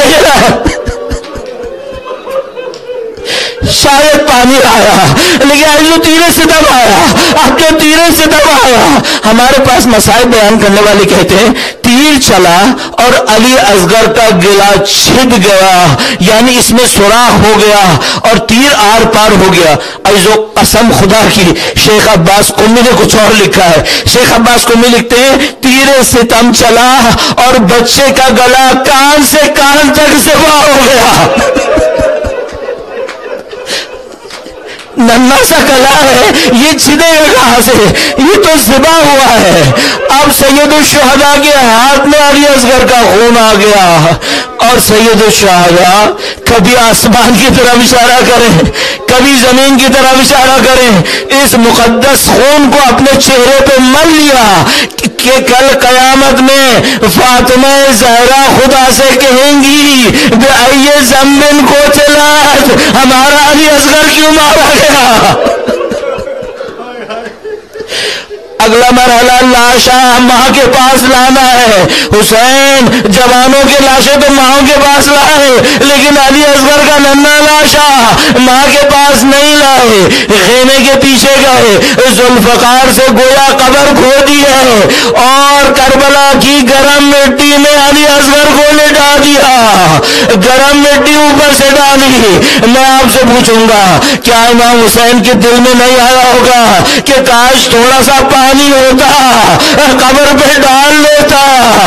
Speaker 2: شاید پانی آیا, لیکن جو تیرے سے دب آیا. اب جو تیرے سے دب آیا, ہمارے پاس مسائل بیان کرنے والے کہتے ہیں تیر چلا اور علی اصغر کا گلا چھد گیا, یعنی اس میں سوراخ ہو گیا اور تیر آر پار ہو گیا. عزیزو قسم خدا کی, شیخ عباس قمی نے کچھ اور لکھا ہے. شیخ عباس قمی لکھتے ہیں تیرے ستم چلا اور بچے کا گلا کان سے کان تک زبا ہو گیا. ننھا سا گلا ہے, یہ چھدے گا کہاں سے؟ یہ تو ذبح ہوا ہے. اب سید الشہداء کے ہاتھ میں علی اصغر کا خون آ گیا اور سید الشہداء کبھی آسمان کی طرف اشارہ کریں, کبھی زمین کی طرف اشارہ کریں. اس مقدس خون کو اپنے چہرے پہ مل لیا کہ کل قیامت میں فاطمہ زہرا خدا سے کہیں گی بِأَيِّ ذَنبٍ قُتِلَتْ, ہمارا علی اصغر کیوں مارا گیا؟ اگلا مرحلہ لاشا ماں کے پاس لانا ہے. حسین جوانوں کے لاشیں تو ماں کے پاس لائے, لیکن علی اصغر کا ننھا لاشا ماں کے پاس نہیں لائے. خیمے کے پیچھے گئے, ذوالفقار سے گویا قبر کھودی ہے اور کربلا کی گرم مٹی میں علی اصغر کو لٹا دیا. گرم مٹی اوپر سے ڈالی. میں آپ سے پوچھوں گا, کیا امام حسین کے دل میں نہیں آیا ہوگا کہ کاش تھوڑا سا پانی ہوتا, قبر پہ ڈال لیتا؟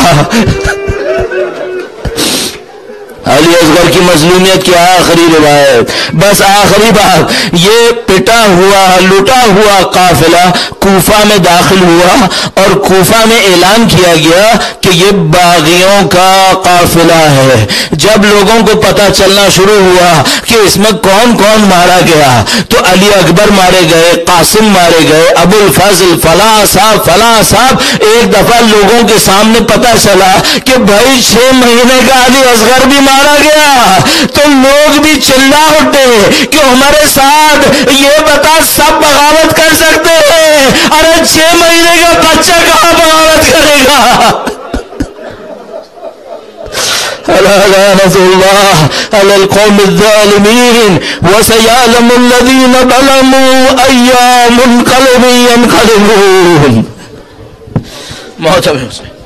Speaker 2: علی اصغر کی مظلومیت کی آخری روایت, بس آخری بات, یہ پٹا ہوا لوٹا ہوا قافلہ کوفہ میں داخل ہوا اور کوفہ میں اعلان کیا گیا کہ یہ باغیوں کا قافلہ ہے. جب لوگوں کو پتہ چلنا شروع ہوا کہ اس میں کون کون مارا گیا تو علی اکبر مارے گئے, قاسم مارے گئے, ابو الفضل فلاں صاحب. ایک دفعہ لوگوں کے سامنے پتہ چلا کہ بھائی 6 مہینے کا علی اصغر بھی مارا گیا, تو لوگ بھی چلا اٹھے کہ ہمارے ساتھ یہ بتا سب بغاوت کر سکتے ہیں, ارے 6 مہینے کا بچہ کہاں بغاوت کرے گا؟ لعنت اللہ علی القوم الظالمین وسيعلم الذين ظلموا أي منقلب ينقلبون. محترم